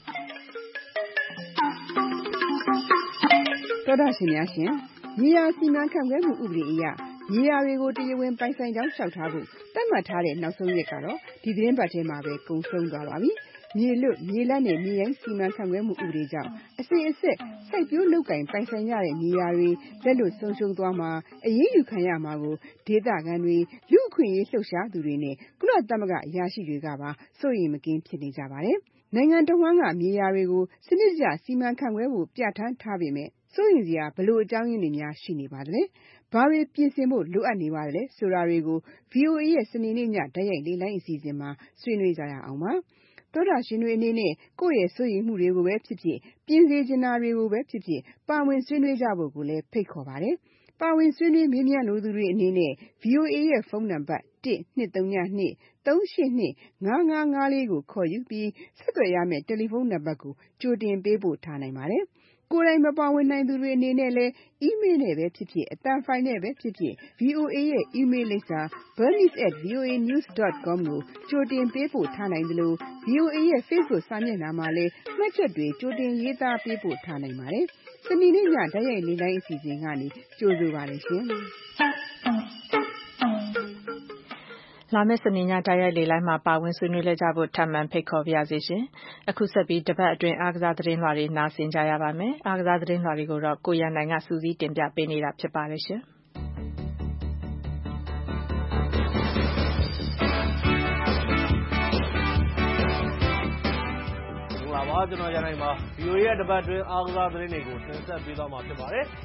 ။တော်တော်ရှင်များရှင်မြေယာစီမံခန့်ခွဲမှုဥပဒေအရမြေယာတွေကိုတရားဝင်ပိုင်ဆိုင်ကြောင်းလျှောက်ထားဖို့သတ်မှတ်ထားတဲ့နောက်ဆုံးရက်ကတော့ဒီသတင်းပတ်ထဲမှာပဲကုန်ဆုံးသွားပါပြီ။မြေလွတ်မြေလတ်နဲ့မြေရိုင်းစီမံခန့်ခွဲမှုဥပဒေကြောင့်အစဉ်အဆက်စိုက်ပျိုးလုပ်ကိုင်ပိုင်ဆိုင်ရတဲ့မြေယာတွေလက်လွတ်ဆုံးရှုံးသွားမှာအရေးယူခံရမှာကိုဒေသခံတွေလူအခွင့်အရေးလှုပ်ရှားသူတွေနဲ့ကုလသမဂ္ဂအရာရှိတွေကပါစိုးရိမ်မကင်းဖြစ်နေကြပါတယ်။နိုင်ငံတော်ဝန်ကမြေယာတွေကိုစနစ်တကျစီမံခန့်ခွဲဖို့ပြဋ္ဌာန်းထားပေမဲ့စိုးရိမ်စရာဘလို့အကြောင်းရင်းတွေများရှိနေပါသလဲ။ဘာတွေပြင်ဆင်ဖို့လိုအပ်နေပါသလဲဆိုတာတွေကို VOA ရဲ့စနေနေ့ညတိုက်ရိုက်လေ့လာအစီအစဉ်မှာဆွေးနွေးကြရအောင်ပါ။သောတာရှင်တွေအနေနဲ့ကိုယ့်ရဲ့စိုးရိမ်မှုတွေကိုပဲဖြစ်ဖြစ်ပြင်ဆင်ချင်တာတွေကိုပဲဖြစ်ဖြစ်ပါဝင်ဆွေးနွေးကြဖို့ကိုလည်းဖိတ်ခေါ်ပါတယ်။ပါဝင်ဆွေးနွေးမေးမြန်းလိုသူတွေအနေနဲ့ VOA ရဲ့ဖုန်းနံပါတ်1232 382 5554ကိုခေါ်ယူပြီးဆက်သွယ်ရမယ့်တယ်လီဖုန်းနံပါတ်ကိုကြိုတင်ပေးပို့ထားနိုင်ပါတယ်။ကိုယ်တိုင်မပါဝင်နိုင်သူတွေအနေနဲ့လည်း email နဲ့ပဲဖြစ်ဖြစ်အသံဖိုင်နဲ့ပဲဖြစ်ဖြစ် VOA ရဲ့ email လိပ်စာ burmese@voanews.com ကိုကြိုတင်ပေးပို့ထားနိုင်သလို VOA ရဲ့ Facebook စာမျက်နှာမှာလည်းမှတ်ချက်တွေကြိုတင်ရေးသားပေးပို့ထားနိုင်ပါတယ်။စနေနေ့ညတိုက်ရိုက်လေ့လာအစီအစဉ်ကနေကြိုဆိုပါရစေ။လာမယ့်စနေညတိုက်ရိုက်လေလိုင်းမှာပါဝင်ဆွေးနွေးလဲကြဖို့ထပ်မံဖိတ်ခေါ်ပါရစေရှင်။အခုဆက်ပြီးတပတ်အတွင်းအားကစားသတင်းလွှာတွေနားဆင်ကြရပါမယ်။အားကစားသတင်းလွှာတွေကိုတော့ကိုရန်နိုင်ကစူးစီးတင်ပြပေးနေတာဖြစ်ပါတယ်ရှင်။ကျွန်တော်ရန်နိုင်ပါ VOA ရဲ့တပတ်အတွင်းအားကစားသတင်းတွေကိုတင်ဆက်ပေးသွားမှာဖြစ်ပါတယ်။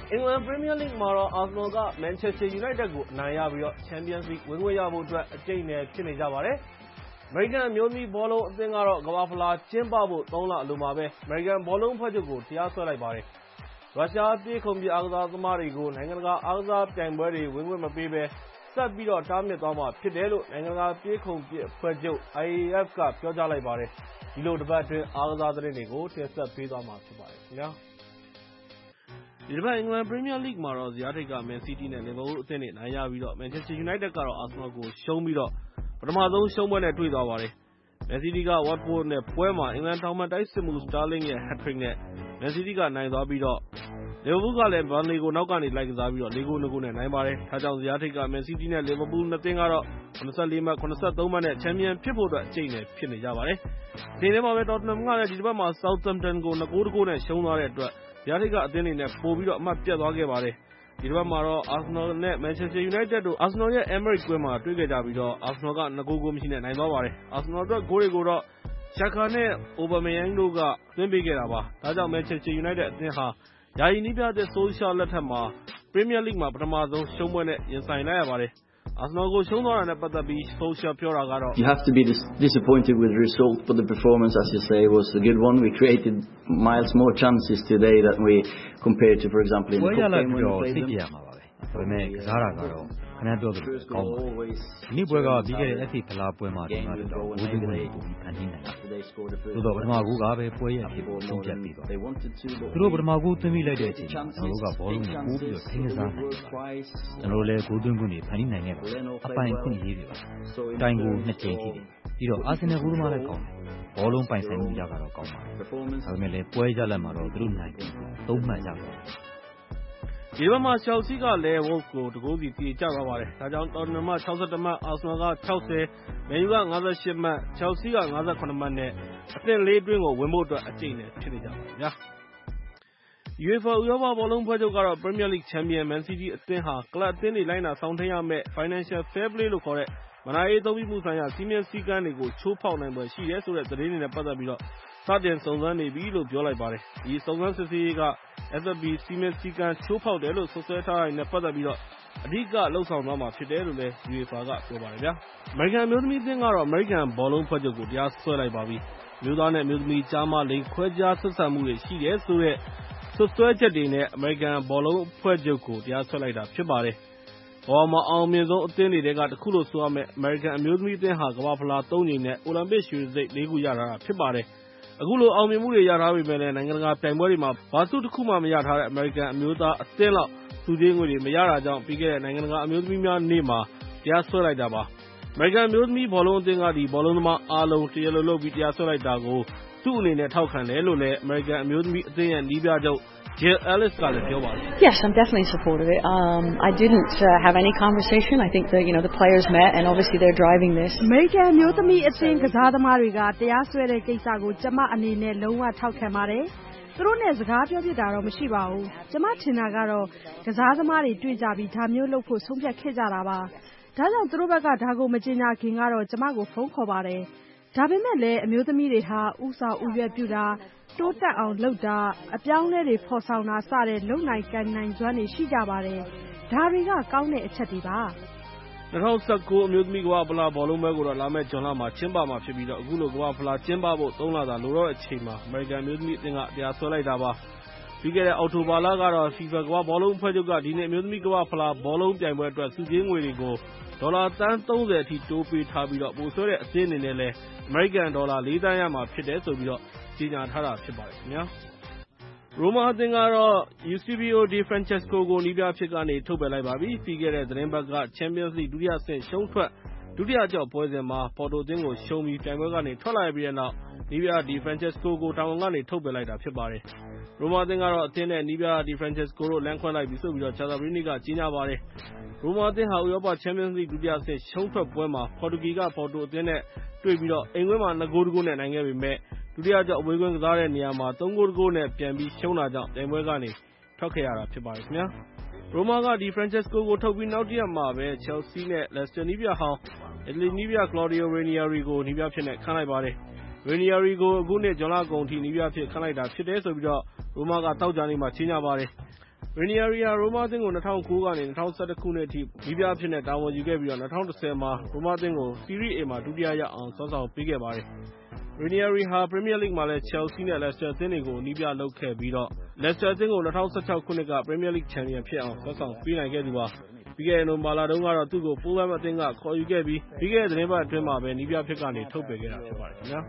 အင်္ဂလန် Premier League မှာတော့ Arsenal က Manchester United ကိုအနိုင်ရပြီးတော့ Champions League ဝင်ခွင့်ရဖို့အတွက်အကျိတ်အနယ်ဖြစ်နေကြပါတယ်။ အမေရိကန်အမျိုးသမီးဘောလုံးအသင်းကတော့ကမ္ဘာ့ဖလားကျင်းပဖို့ 3 လအလိုမှာပဲအမေရိကန်ဘောလုံးအဖွဲ့ချုပ်ကိုတရားစွဲလိုက်ပါတယ်။ ရုရှားပြေးခုန်ပစ်အားကစားသမားတွေကိုနိုင်ငံတကာအားကစားပြိုင်ပွဲတွေဝင်ခွင့်မပေးဘဲဆက်ပြီးတော့တားမြစ်သွားမှာဖြစ်တယ်လို့နိုင်ငံတကာပြေးခုန်ပစ်အဖွဲ့ချုပ် IAAF ကပြောကြားလိုက်ပါတယ်။ ဒီလိုတစ်ပတ်အတွင်းအားကစားသတင်းတွေကိုတင်ဆက်ပေးသွားမှာဖြစ်ပါတယ်ခင်ဗျာ။ ဒီတစ်ပတ်အင်္ဂလန် Premier League မှာတော့ဇယားထိပ်က Man City နဲ့ Liverpool အသင်းတွေအနိုင်ရပြီးတော့ Manchester United ကတော့ Arsenal ကိုရှုံးပြီးတော့ပထမဆုံးရှုံးပွဲနဲ့တွေ့သွားပါတယ်။ Man City က Watford နဲ့ပွဲမှာအင်္ဂလန်ထောင်ဘက်တိုက်စစ်မှူး Sterling ရဲ့ hat-trick နဲ့ Man City ကနိုင်သွားပြီးတော့ Liverpool ကလည်း Burnley ကိုနောက်ကနေလိုက်ကစားပြီးတော့ 4-2 နဲ့နိုင်ပါတယ်။ ဒါကြောင့်ဇယားထိပ်က Man City နဲ့ Liverpool နှစ်သင်းကတော့ 74 မှတ် 73 မှတ်နဲ့ ချန်ပီယံဖြစ်ဖို့အတွက်အကျိတ်အနယ်ဖြစ်နေကြပါတယ်။ ဒီနေ့မှာပဲ Tottenham ကလည်းဒီတစ်ပတ်မှာ Southampton ကို 2-1 နဲ့ရှုံးသွားတဲ့အတွက်ဇယားထိပ်ကအသင်းတွေနဲ့ပိုပြီးတော့အမှတ်ပြတ်သွားခဲ့ပါတယ်။ ဒီတစ်ပတ်မှာတော့ Arsenal နဲ့ Manchester United တို့ Arsenal ရဲ့ Emirates ကွင်းမှာတွေ့ခဲ့ကြပြီးတော့ Arsenal က 2 ဂိုးမရှိနဲ့နိုင်သွားပါတယ်။ Arsenal အတွက်ဂိုးတွေကိုတော့ Xhaka နဲ့ Aubameyang တို့ကသွင်းပေးခဲ့တာပါ။ ဒါကြောင့် Manchester United အသင်းဟာယာယီနည်းပြသစ် Solskjaer လက်ထက်မှာ Premier League မှာပထမဆုံးရှုံးပွဲနဲ့ရင်ဆိုင်လိုက်ရပါတယ်။ Arsenal ကိုရှုံးသွားတာနဲ့ပတ်သက်ပြီး Solskjaer ပြောတာကတော့ You have to be disappointed with the result, but the performance, as you say, was a good one. We created miles more chances today than we compared to, for example, in the cup game when we played them. ဒါပေမဲ့ကစားတာကတော့ခင်ဗျားပြောသလိုကောင်းပါတယ်။ဒီနေ့ပွဲကပြီးခဲ့တဲ့ FA ဖလားပွဲမှာတင်လာတဲ့ဂိုးသွင်းခွင့်တွေကိုဖန်တီးနိုင်တယ်။သို့တော့ပထမဂိုးကပဲပွဲရဲ့အဖြစ်ကိုဆုံးဖြတ်ပြီးသွားတယ်။သူတို့ပထမဂိုးသွင်းပြီးလိုက်တဲ့အချိန်မှာကျွန်တော်တို့ကဘောလုံးကိုပိုးပြီးတော့ထိန်းကစားနိုင်တယ်။ကျွန်တော်တို့လည်းဂိုးသွင်းခွင့်တွေဖန်တီးနိုင်ခဲ့ပါတယ်။အပိုင်ခွင့်ရေးတွေပါ။တိုင်ကို2ကြိမ်ထိတယ်။ပြီးတော့အာဆင်နယ်ဂိုးသမားလည်းကောင်းတယ်။ဘောလုံးပိုင်ဆိုင်မှုရကတော့ကောင်းပါတယ်။ဒါပေမဲ့လည်းပွဲရလဒ်မှာတော့သူတို့နိုင်ပြီး3 မှတ်ရသွားတယ်။ဒီဘက်မှာ Chelsea ကလည်း Wolves ကို1 ဂိုးစီသရေကျသွားပါတယ်။ဒါကြောင့် Tottenham က 61 မှတ် Arsenal က 60 Man U က 58 မှတ် Chelsea က 58 မှတ်နဲ့အဆင့် 4 အတွင်းကိုဝင်ဖို့အတွက်အကျိတ်အနယ်ဖြစ်နေကြပါတယ်ဗျာ။ UEFA ဥရောပဘောလုံးအဖွဲ့ချုပ်ကတော့ Premier League ချန်ပီယံ Man City အသင်းဟာကလပ်အသင်းတွေလိုက်နာဆောင်ထိန်းရမယ့် Financial Fair Play လို့ခေါ်တဲ့ဘဏ္ဍာရေးအသုံးပြုမှုဆိုင်ရာစည်းမျဉ်းစည်းကမ်းတွေကိုချိုးဖောက်နိုင်ဖွယ်ရှိတယ်ဆိုတဲ့သတင်းတွေနဲ့ပတ်သက်ပြီးတော့စတင်စုံစမ်းနေပြီလို့ပြောလိုက်ပါတယ်။ဒီစုံစမ်းစစ်ဆေးရေးက FFP စည်းမျဉ်းစည်းကမ်းချိုးဖောက်တယ်လို့ဆွဆွဲထားတာနဲ့ပတ်သက်ပြီးတော့အဓိကလှုပ်ဆောင်သွားမှာဖြစ်တယ်လို့လည်း UEFA ကပြောပါတယ်ဗျာ။ အမေရိကန်အမျိုးသမီးအသင်းကတော့အမေရိကန်ဘောလုံးအဖွဲ့ချုပ်ကိုတရားစွဲလိုက်ပါပြီ။အမျိုးသားနဲ့အမျိုးသမီးကြားမှာလိင်ခွဲခြားဆက်ဆံမှုတွေရှိတယ်ဆိုတဲ့ဆွဆွဲချက်တွေနဲ့အမေရိကန်ဘောလုံးအဖွဲ့ချုပ်ကိုတရားစွဲလိုက်တာဖြစ်ပါတယ်။ကမ္ဘာမှာအောင်မြင်ဆုံးအသင်းတွေထဲကတစ်ခုလို့ဆိုရမယ့်အမေရိကန်အမျိုးသမီးအသင်းဟာကမ္ဘာ့ဖလား3 ကြိမ်နဲ့အိုလံပစ်ရွှေတံဆိပ် 4 ခုရထားတာဖြစ်ပါတယ်။အခုလိုအောင်မြင်မှုတွေရထားပေမဲ့လည်းနိုင်ငံတကာပြိုင်ပွဲတွေမှာဘာဆုတစ်ခုမှမရထားတဲ့အမေရိကန်အမျိုးသားအသင်းလောက်ဆုကြေးငွေတွေမရတာကြောင့်ပြီးခဲ့တဲ့နိုင်ငံတကာအမျိုးသမီးများနေ့မှာတရားစွဲလိုက်တာပါ။အမေရိကန်အမျိုးသမီးဘောလုံးအသင်းကဘောလုံးသမားအားလုံးတရားလိုလုပ်ပြီးတရားစွဲလိုက်တာကိုသူ့အနေနဲ့ထောက်ခံတယ်လို့လည်းအမေရိကန်အမျိုးသမီးအသင်းရဲ့နည်းပြချုပ်Jill Ellis ကလည်းပြောပါတယ်။ Yes, I'm definitely supportive of it. I didn't have any conversation. I think the players met and obviously they're driving this. အမေရိကန်အမျိုးသမီးအသင်းကစားသမားတွေကတရားစွဲတဲ့ကိစ္စကိုကျမအနေနဲ့လုံးဝထောက်ခံပါတယ်။သူတို့နဲ့စကားပြောဖြစ်တာတော့မရှိပါဘူး။ကျမထင်တာကတော့ကစားသမားတွေတွေ့ကြပြီးဒါမျိုးလုပ်ဖို့ဆုံးဖြတ်ခဲ့ကြတာပါ။ဒါကြောင့်သူတို့ဘက်ကဒါကိုမကြေညာခင်ကတော့ကျမကိုဖုန်းခေါ်ပါတယ်။ဒါပေမဲ့လည်းအမျိုးသမီးတွေဟာဥဆောင်ဥရွက်ပြုတာတိုးတက်အောင်လုပ်တာအပြောင်းအလဲတွေဖော်ဆောင်တာစတဲ့လုပ်နိုင်ကိုင်နိုင်စွမ်းတွေရှိကြပါတယ်။ဒါတွေကကောင်းတဲ့အချက်တွေပါ။2019အမျိုးသမီးကမ္ဘာ့ဖလားဘောလုံးပွဲကိုတော့လာမယ့်ဂျွန်လမှာကျင်းပမှာဖြစ်ပြီးတော့အခုလိုကမ္ဘာ့ဖလားကျင်းပဖို့3 လသာလိုတော့တဲ့အချိန်မှာအမေရိကန်အမျိုးသမီးအသင်းကတရားစွဲလိုက်တာပါ။ပြီးခဲ့တဲ့အောက်တိုဘာလကတော့ FIFA ကမ္ဘာ့ဘောလုံးအဖွဲ့ချုပ်ကဒီနေ့အမျိုးသမီးကမ္ဘာ့ဖလားဘောလုံးပြိုင်ပွဲအတွက်ဆုကြေးငွေတွေကိုဒေါ်လာသန်း 30 အထိတိုးပေးထားပြီးတော့ပိုဆွဲတဲ့အသင်းအနေနဲ့လည်းအမေရိကန်ဒေါ်လာ 4 သန်းရမှာဖြစ်တယ်ဆိုပြီးတော့ကြေညာထားတာဖြစ်ပါတယ်ခင်ဗျာ။ ရိုမာအသင်းကတော့ Eusebio Di Francesco ကိုနည်းပြအဖြစ်ကနေထုတ်ပယ်လိုက်ပါပြီ။ပြီးခဲ့တဲ့သတင်းပတ်က Champions League ဒုတိယဆင့်ရှုံးထွက်ဒုတိယအကျော့ပွဲစဉ်မှာ Porto အသင်းကိုရှုံးပြီးပြိုင်ပွဲကနေထွက်လာပြီးတဲ့နောက်နည်းပြ Di Francesco ကိုတာဝန်ကနေထုတ်ပယ်လိုက်တာဖြစ်ပါတယ်။ရိုမာအသင်းကတော့အသင်းနဲ့နည်းပြ Di Francesco တို့လမ်းခွဲလိုက်ပြီဆိုပြီးတော့ကြာသပတေးနေ့ကကြေညာပါတယ်။ရိုမာအသင်းဟာဥရောပ Champions League ဒုတိယဆင့်ရှုံးထွက်ပွဲမှာပေါ်တူဂီက Porto အသင်းနဲ့တွေ့ပြီးတော့အိမ်ကွင်းမှာ2 ဂိုး 1 ဂိုးနဲ့နိုင်ခဲ့ပေမဲ့ဒုတိယအကျော့အဝေးကွင်းကစားတဲ့နေရာမှာ3 ဂိုး 1 ဂိုးနဲ့ပြန်ပြီးရှုံးတာကြောင့်ပြိုင်ပွဲကနေထွက်ခဲ့ရတာဖြစ်ပါတယ်ခင်ဗျာ။ရိုမာက Di Francesco ကိုထုတ်ပြီးနောက်တစ်ရက်မှာပဲ Chelsea နဲ့ Leicester နည်းပြဟောင်းအီတလီနည်းပြ Claudio Ranieri ကိုနည်းပြဖြစ်နဲ့ခန့်လိုက်ပါတယ်။ Ranieri ကိုအခုနှစ်ဇွန်လကုန်ထိနည်းပြဖြစ်ခန့်လိုက်တာဖြစ်တယ်ဆိုပြီးတော့ရိုမာကသောကြာနေ့မှာကြေညာပါတယ်။ Ranieri ဟာ Roma အသင်းကို 2009 ကနေ 2011 ခုနှစ်အထိ နည်းပြအဖြစ်နဲ့ တာဝန်ယူခဲ့ပြီး 2010 မှာ Roma အသင်းကို Serie A မှာ ဒုတိယရအောင် စွမ်းဆောင်ပေးခဲ့ပါတယ်။ Ranieri ဟာ Premier League မှာလည်း Chelsea နဲ့ Leicester အသင်းတွေကို နည်းပြလုပ်ခဲ့ပြီး Leicester အသင်းကို 2016 ခုနှစ်က Premier League ချန်ပီယံဖြစ်အောင် စွမ်းဆောင်ပေးနိုင်ခဲ့သူပါ။ ပြီးခဲ့တဲ့ နိုဝင်ဘာလတုန်းကတော့ သူ့ကို Fulham အသင်းက ခေါ်ယူခဲ့ပြီး ပြီးခဲ့တဲ့ သီတင်းပတ်အတွင်းမှာပဲ နည်းပြအဖြစ်ကနေ ထုတ်ပယ်ခဲ့တာဖြစ်ပါတယ်ခင်ဗျာ။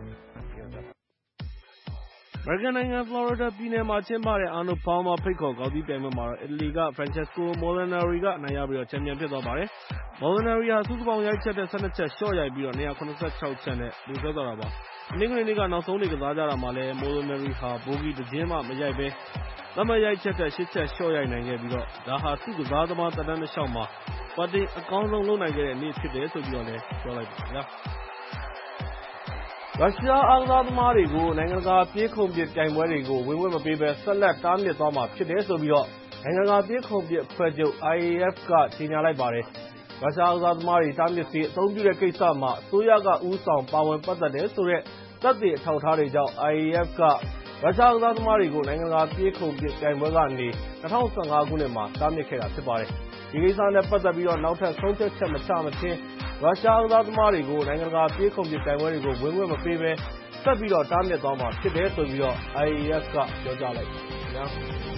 အမေရိကန်နိုင်ငံ ဖလော်ရီဒါပြည်နယ်မှာကျင်းပတဲ့ Arnold Palmer ဖိတ်ခေါ်ဂေါက်သီးပြိုင်ပွဲမှာတော့ အီတလီက Francesco Molinari က အနိုင်ရပြီး ချန်ပီယံဖြစ်သွားပါတယ်။ Molinari ဟာ စုစုပေါင်းရိုက်ချက်တဲ့ ၁၂ ချက် လျှော့ရိုက်ပြီး 276 ချက်နဲ့ ဗိုလ်စွဲသွားတာပါ။ တနင်္ဂနွေနေ့က နောက်ဆုံးနေ့ကစားကြတာမှာလည်း Molinari ဟာ ဘိုဂီ ၁ ချက်မှ မရိုက်ဘဲ သတ်မှတ်ရိုက်ချက်ထက် 8 ချက်လျှော့ရိုက်နိုင်ခဲ့ပြီး ဒါဟာ သူ့ကစားသမားသက်တမ်းတလျှောက်မှာ ပက်တင်အကောင်းဆုံးလုပ်နိုင်ခဲ့တဲ့နေ့ဖြစ်တယ်လို့ ပြောလိုက်ပါတယ်ခင်ဗျာ။ ရုရှားအားကစားသမားတွေကို နိုင်ငံတကာပြေးခုန်ပစ်ပြိုင်ပွဲတွေကို ဝင်ခွင့်မပေးဘဲ ဆက်လက်တားမြစ်သွားမှာဖြစ်တယ်လို့ နိုင်ငံတကာပြေးခုန်ပစ်အဖွဲ့ချုပ် IAAF က ကြေညာလိုက်ပါတယ်။ ရုရှားအားကစားသမားတွေ တားမြစ်ဆေးအသုံးပြုတဲ့ကိစ္စမှာ အစိုးရက ဦးဆောင်ပါဝင်ပတ်သက်တယ်ဆိုတဲ့ သက်သေအထောက်အထားတွေကြောင့် IAAF က ရုရှားအားကစားသမားတွေကို နိုင်ငံတကာပြေးခုန်ပစ်ပြိုင်ပွဲကနေ ၂၀၁၅ ခုနှစ်မှာ တားမြစ်ခဲ့တာဖြစ်ပါတယ်။ ဒီကိစ္စနဲ့ပတ်သက်ပြီး နောက်ထပ်ဆုံးဖြတ်ချက်မချမချင်း ရုရှားအားကစားသမားတွေကို နိုင်ငံတကာပြေးခုန်ပစ်ပြိုင်ပွဲတွေကို ဝင်ခွင့်မပေးဘဲ ဆက်ပြီးတားမြစ်သွားမှာဖြစ်တယ်လို့ IAAF က ပြောကြားလိုက်ပါတယ်ခင်ဗျာ။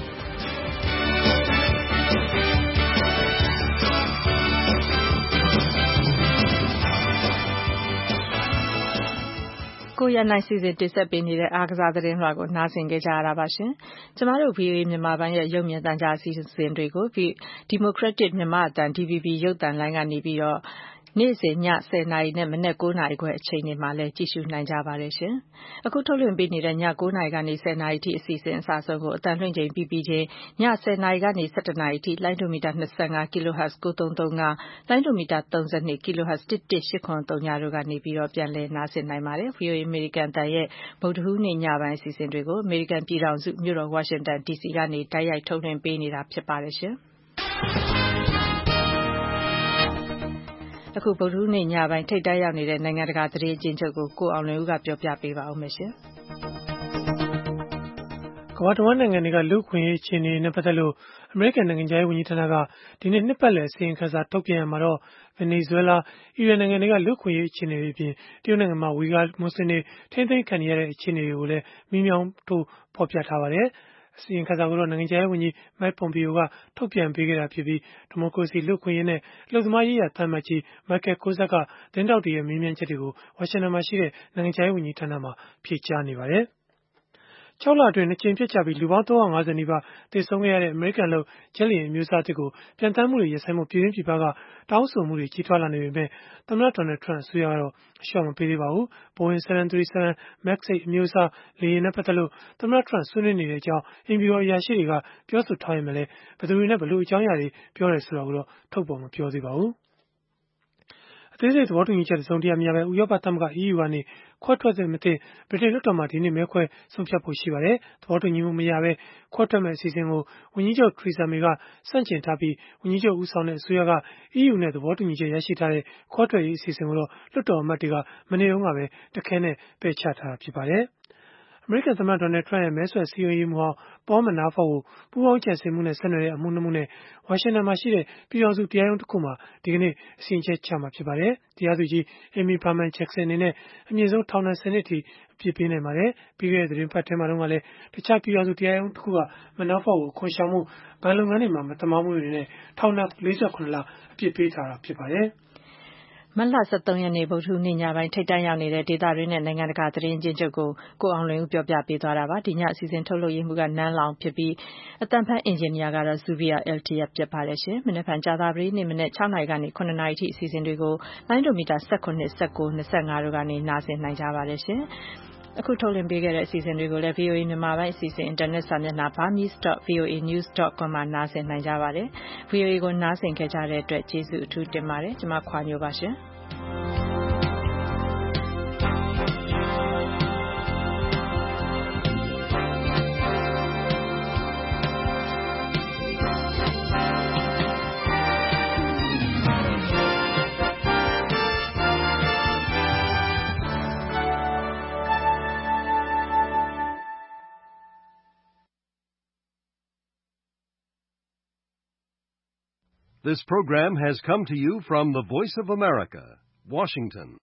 ကိုရန်နိုင်စီစဉ်တင်ဆက်ပေးနေတဲ့ အားကစားသတင်းလွှာကို နားဆင်ကြရတာပါ။ ကျမတို့ VOA မြန်မာပိုင်းရဲ့ရုပ်မြင်သံကြားအစီအစဉ်တွေကို Democratic မြန်မာ့အသံ DVB ရုပ်သံလိုင်းကနေ နေ့စဉ် ည 10 နာရီနဲ့ မနက် 9 နာရီခွဲအချိန်တွေမှာလည်း ကြည့်ရှုနိုင်ကြပါတယ်။ အခုထုတ်လွှင့်ပေးနေတဲ့ ည 9 နာရီကနေ 10 နာရီအထိအစီအစဉ်အစအဆုံးကို အသံလွှင့်ချိန်ပြီးချင်း ည 10 နာရီကနေ 11 နာရီအထိ လိုင်းဒိုမီတာ 25 kHz 9335 လိုင်းဒိုမီတာ 32 kHz 11870 တို့ကနေ ပြန်လည်နားဆင်နိုင်ပါတယ်။ VOA အမေရိကန်အသံရဲ့ ဗုဒ္ဓဟူးနေ့ညပိုင်းအစီအစဉ်တွေကို အမေရိကန်ပြည်ထောင်စုမြို့တော်ဝါရှင်တန် DC ကနေ တိုက်ရိုက်ထုတ်လွှင့်ပေးနေတာဖြစ်ပါတယ်။ အခု ဗုဒ္ဓဟူးနေ့ညပိုင်းထိပ်တန်းရောက်နေတဲ့ နိုင်ငံတကာသတင်းအကျဉ်းချုပ်ကို ကိုအောင်လွင်ဦးက ပြောပြပေးပါဦးမယ်။ကမ္ဘာတဝှမ်းနိုင်ငံတွေက လူ့အခွင့်အရေးအခြေအနေတွေနဲ့ပတ်သက်လို့ အမေရိကန်နိုင်ငံခြားရေးဝန်ကြီးဌာနက ဒီနေ့နှစ်ပတ်လည်အစီရင်ခံစာထုတ်ပြန်ရာမှာတော့ ဗင်နီဇွဲလား၊ အီရန်နိုင်ငံတွေက လူ့အခွင့်အရေးအခြေအနေတွေအပြင် တရုတ်နိုင်ငံမှာ ဝီဂါမွတ်ဆလင်တွေ ထိန်းသိမ်းခံနေရတဲ့အခြေအနေတွေကိုလည်း မီးမောင်းထိုးဖော်ပြထားပါတယ်။ အစီရင်ခံစာကိုတော့ နိုင်ငံခြားရေးဝန်ကြီး Mike Pompeo က ထုတ်ပြန်ပေးခဲ့တာဖြစ်ပြီး ဒီမိုကရေစီ၊ လူ့အခွင့်အရေးနဲ့ အလုပ်သမားရေးရာသံအမတ်ကြီး Michael Kozak က သတင်းထောက်တွေရဲ့ မေးမြန်းချက်တွေကို ဝါရှင်တန်မှာရှိတဲ့ နိုင်ငံခြားရေးဝန်ကြီးဌာနမှာ ဖြေကြားနေပါတယ်။ 6 လအတွင်း ၂ ကြိမ်ပျက်ကျပြီး လူပေါင်း ၃၅၀ နီးပါး သေဆုံးခဲ့ရတဲ့ အမေရိကန်လုပ် ဂျက်လေယာဉ်အမျိုးအစားသစ်ကို ပျံသန်းမှုတွေ ရပ်ဆိုင်းဖို့ ပြည်တွင်းပြည်ပက တောင်းဆိုမှုတွေ ကြီးထွားလာနေပေမဲ့ သမ္မတ Donald Trump အစိုးရကတော့ အလျှော့မပေးသေးပါဘူး။ Boeing 737 MAX 8 အမျိုးအစားလေယာဉ်နဲ့ ပတ်သက်လို့ သမ္မတ Trump ဆွေးနွေးနေကြောင်း အိမ်ဖြူတော်အရာရှိတွေက ပြောဆိုထားပေမဲ့ ဘယ်သူတွေနဲ့ ဘယ်လိုအကြောင်းအရာတွေ ပြောတယ်ဆိုတာကိုတော့ ထုတ်ဖော်မပြောသေးပါဘူး။ အသေးစိတ်သဘောတူညီချက်တစုံတရာမရဘဲ ဥရောပသမဂ္ဂ EU ကနေ ခွဲထွက်သင့်မသင့် ဗြိတိန်လွှတ်တော်မှာ ဒီနေ့မဲခွဲဆုံးဖြတ်ဖို့ ရှိပါတယ်။ သဘောတူညီမှုမရဘဲ ခွဲထွက်မယ့်အစီအစဉ်ကို ဝန်ကြီးချုပ် Theresa May က ဆန့်ကျင်ထားပြီး ဝန်ကြီးချုပ်ဦးဆောင်တဲ့ အစိုးရက EU နဲ့ သဘောတူညီချက်ရရှိထားတဲ့ ခွဲထွက်ရေးအစီအစဉ်ကိုတော့ လွှတ်တော်အမတ်တွေက မနေ့တုန်းကပဲ တခဲနက်ပယ်ချထားတာဖြစ်ပါတယ်။ အမေရိကန်သမ္မတ Donald Trump ရဲ့ မဲဆွယ်စည်းရုံးရေးမှူးဟောင်း Paul Manafort ကို ပူးပေါင်းကြံစည်မှုနဲ့ ဆက်နွယ်တဲ့ အမှု 2 မှုနဲ့ ဝါရှင်တန်မှာရှိတဲ့ ပြည်ထောင်စုတရားရုံးတခုမှာ ဒီကနေ့ စီရင်ချက်ချမှာဖြစ်ပါတယ်။ တရားသူကြီး Amy Berman Jackson အနေနဲ့ အမြင့်ဆုံးထောင်ဒဏ် 10 နှစ်အထိ အပြစ်ပေးနိုင်ပါတယ်။ ပြီးခဲ့တဲ့ သီတင်းပတ်ထဲမှာတုန်းကလည်း တခြားပြည်ထောင်စုတရားရုံးတခုက Manafort ကို အခွန်ရှောင်မှု၊ ဘဏ်လုပ်ငန်းတွေမှာ မသမာမှုတွေနဲ့ ထောင်ဒဏ် 47 လ အပြစ်ပေးထားတာဖြစ်ပါတယ်။မတ်လ 13 ရက်နေ့ ဗုဒ္ဓဟူးနေ့ညပိုင်းထိပ်တန်းရောက်နေတဲ့ ဒေသတွင်းနဲ့ နိုင်ငံတကာသတင်းအကျဉ်းချုပ်ကို ကိုအောင်လွင်ဦးပြောပြပေးသွားတာပါ။ ဒီညအစီအစဉ်ထုတ်လုပ်ရေးမှူးက နန်းလောင်ဝ်ဖြစ်ပြီး အသံဖတ်အင်ဂျင်နီယာကတော့ Zubir Altiaib ဖြစ်ပါတယ်။ မနက်ဖြန်ကြာသပတေးနေ့ မနက် 6 နာရီကနေ 7 နာရီအထိအစီအစဉ်တွေကို လိုင်းဒိုမီတာ 17, 19, 25 တို့ကနေ နားဆင်နိုင်ကြပါတယ်။ အခုထုတ်လွှင့်ပေးခဲ့တဲ့အစီအစဉ်တွေကိုလည်း VOA မြန်မာပိုင်းအစီအစဉ် အင်တာနက်စာမျက်နှာ burmese.voanews.com မှာ နားဆင်နိုင်ကြပါတယ်။ VOA ကိုနားဆင်ခဲ့ကြတဲ့အတွက် ကျေးဇူးအထူးတင်ပါတယ်။ ကျမခွာညိုပါရှင်။ This program has come to you from the Voice of America, Washington.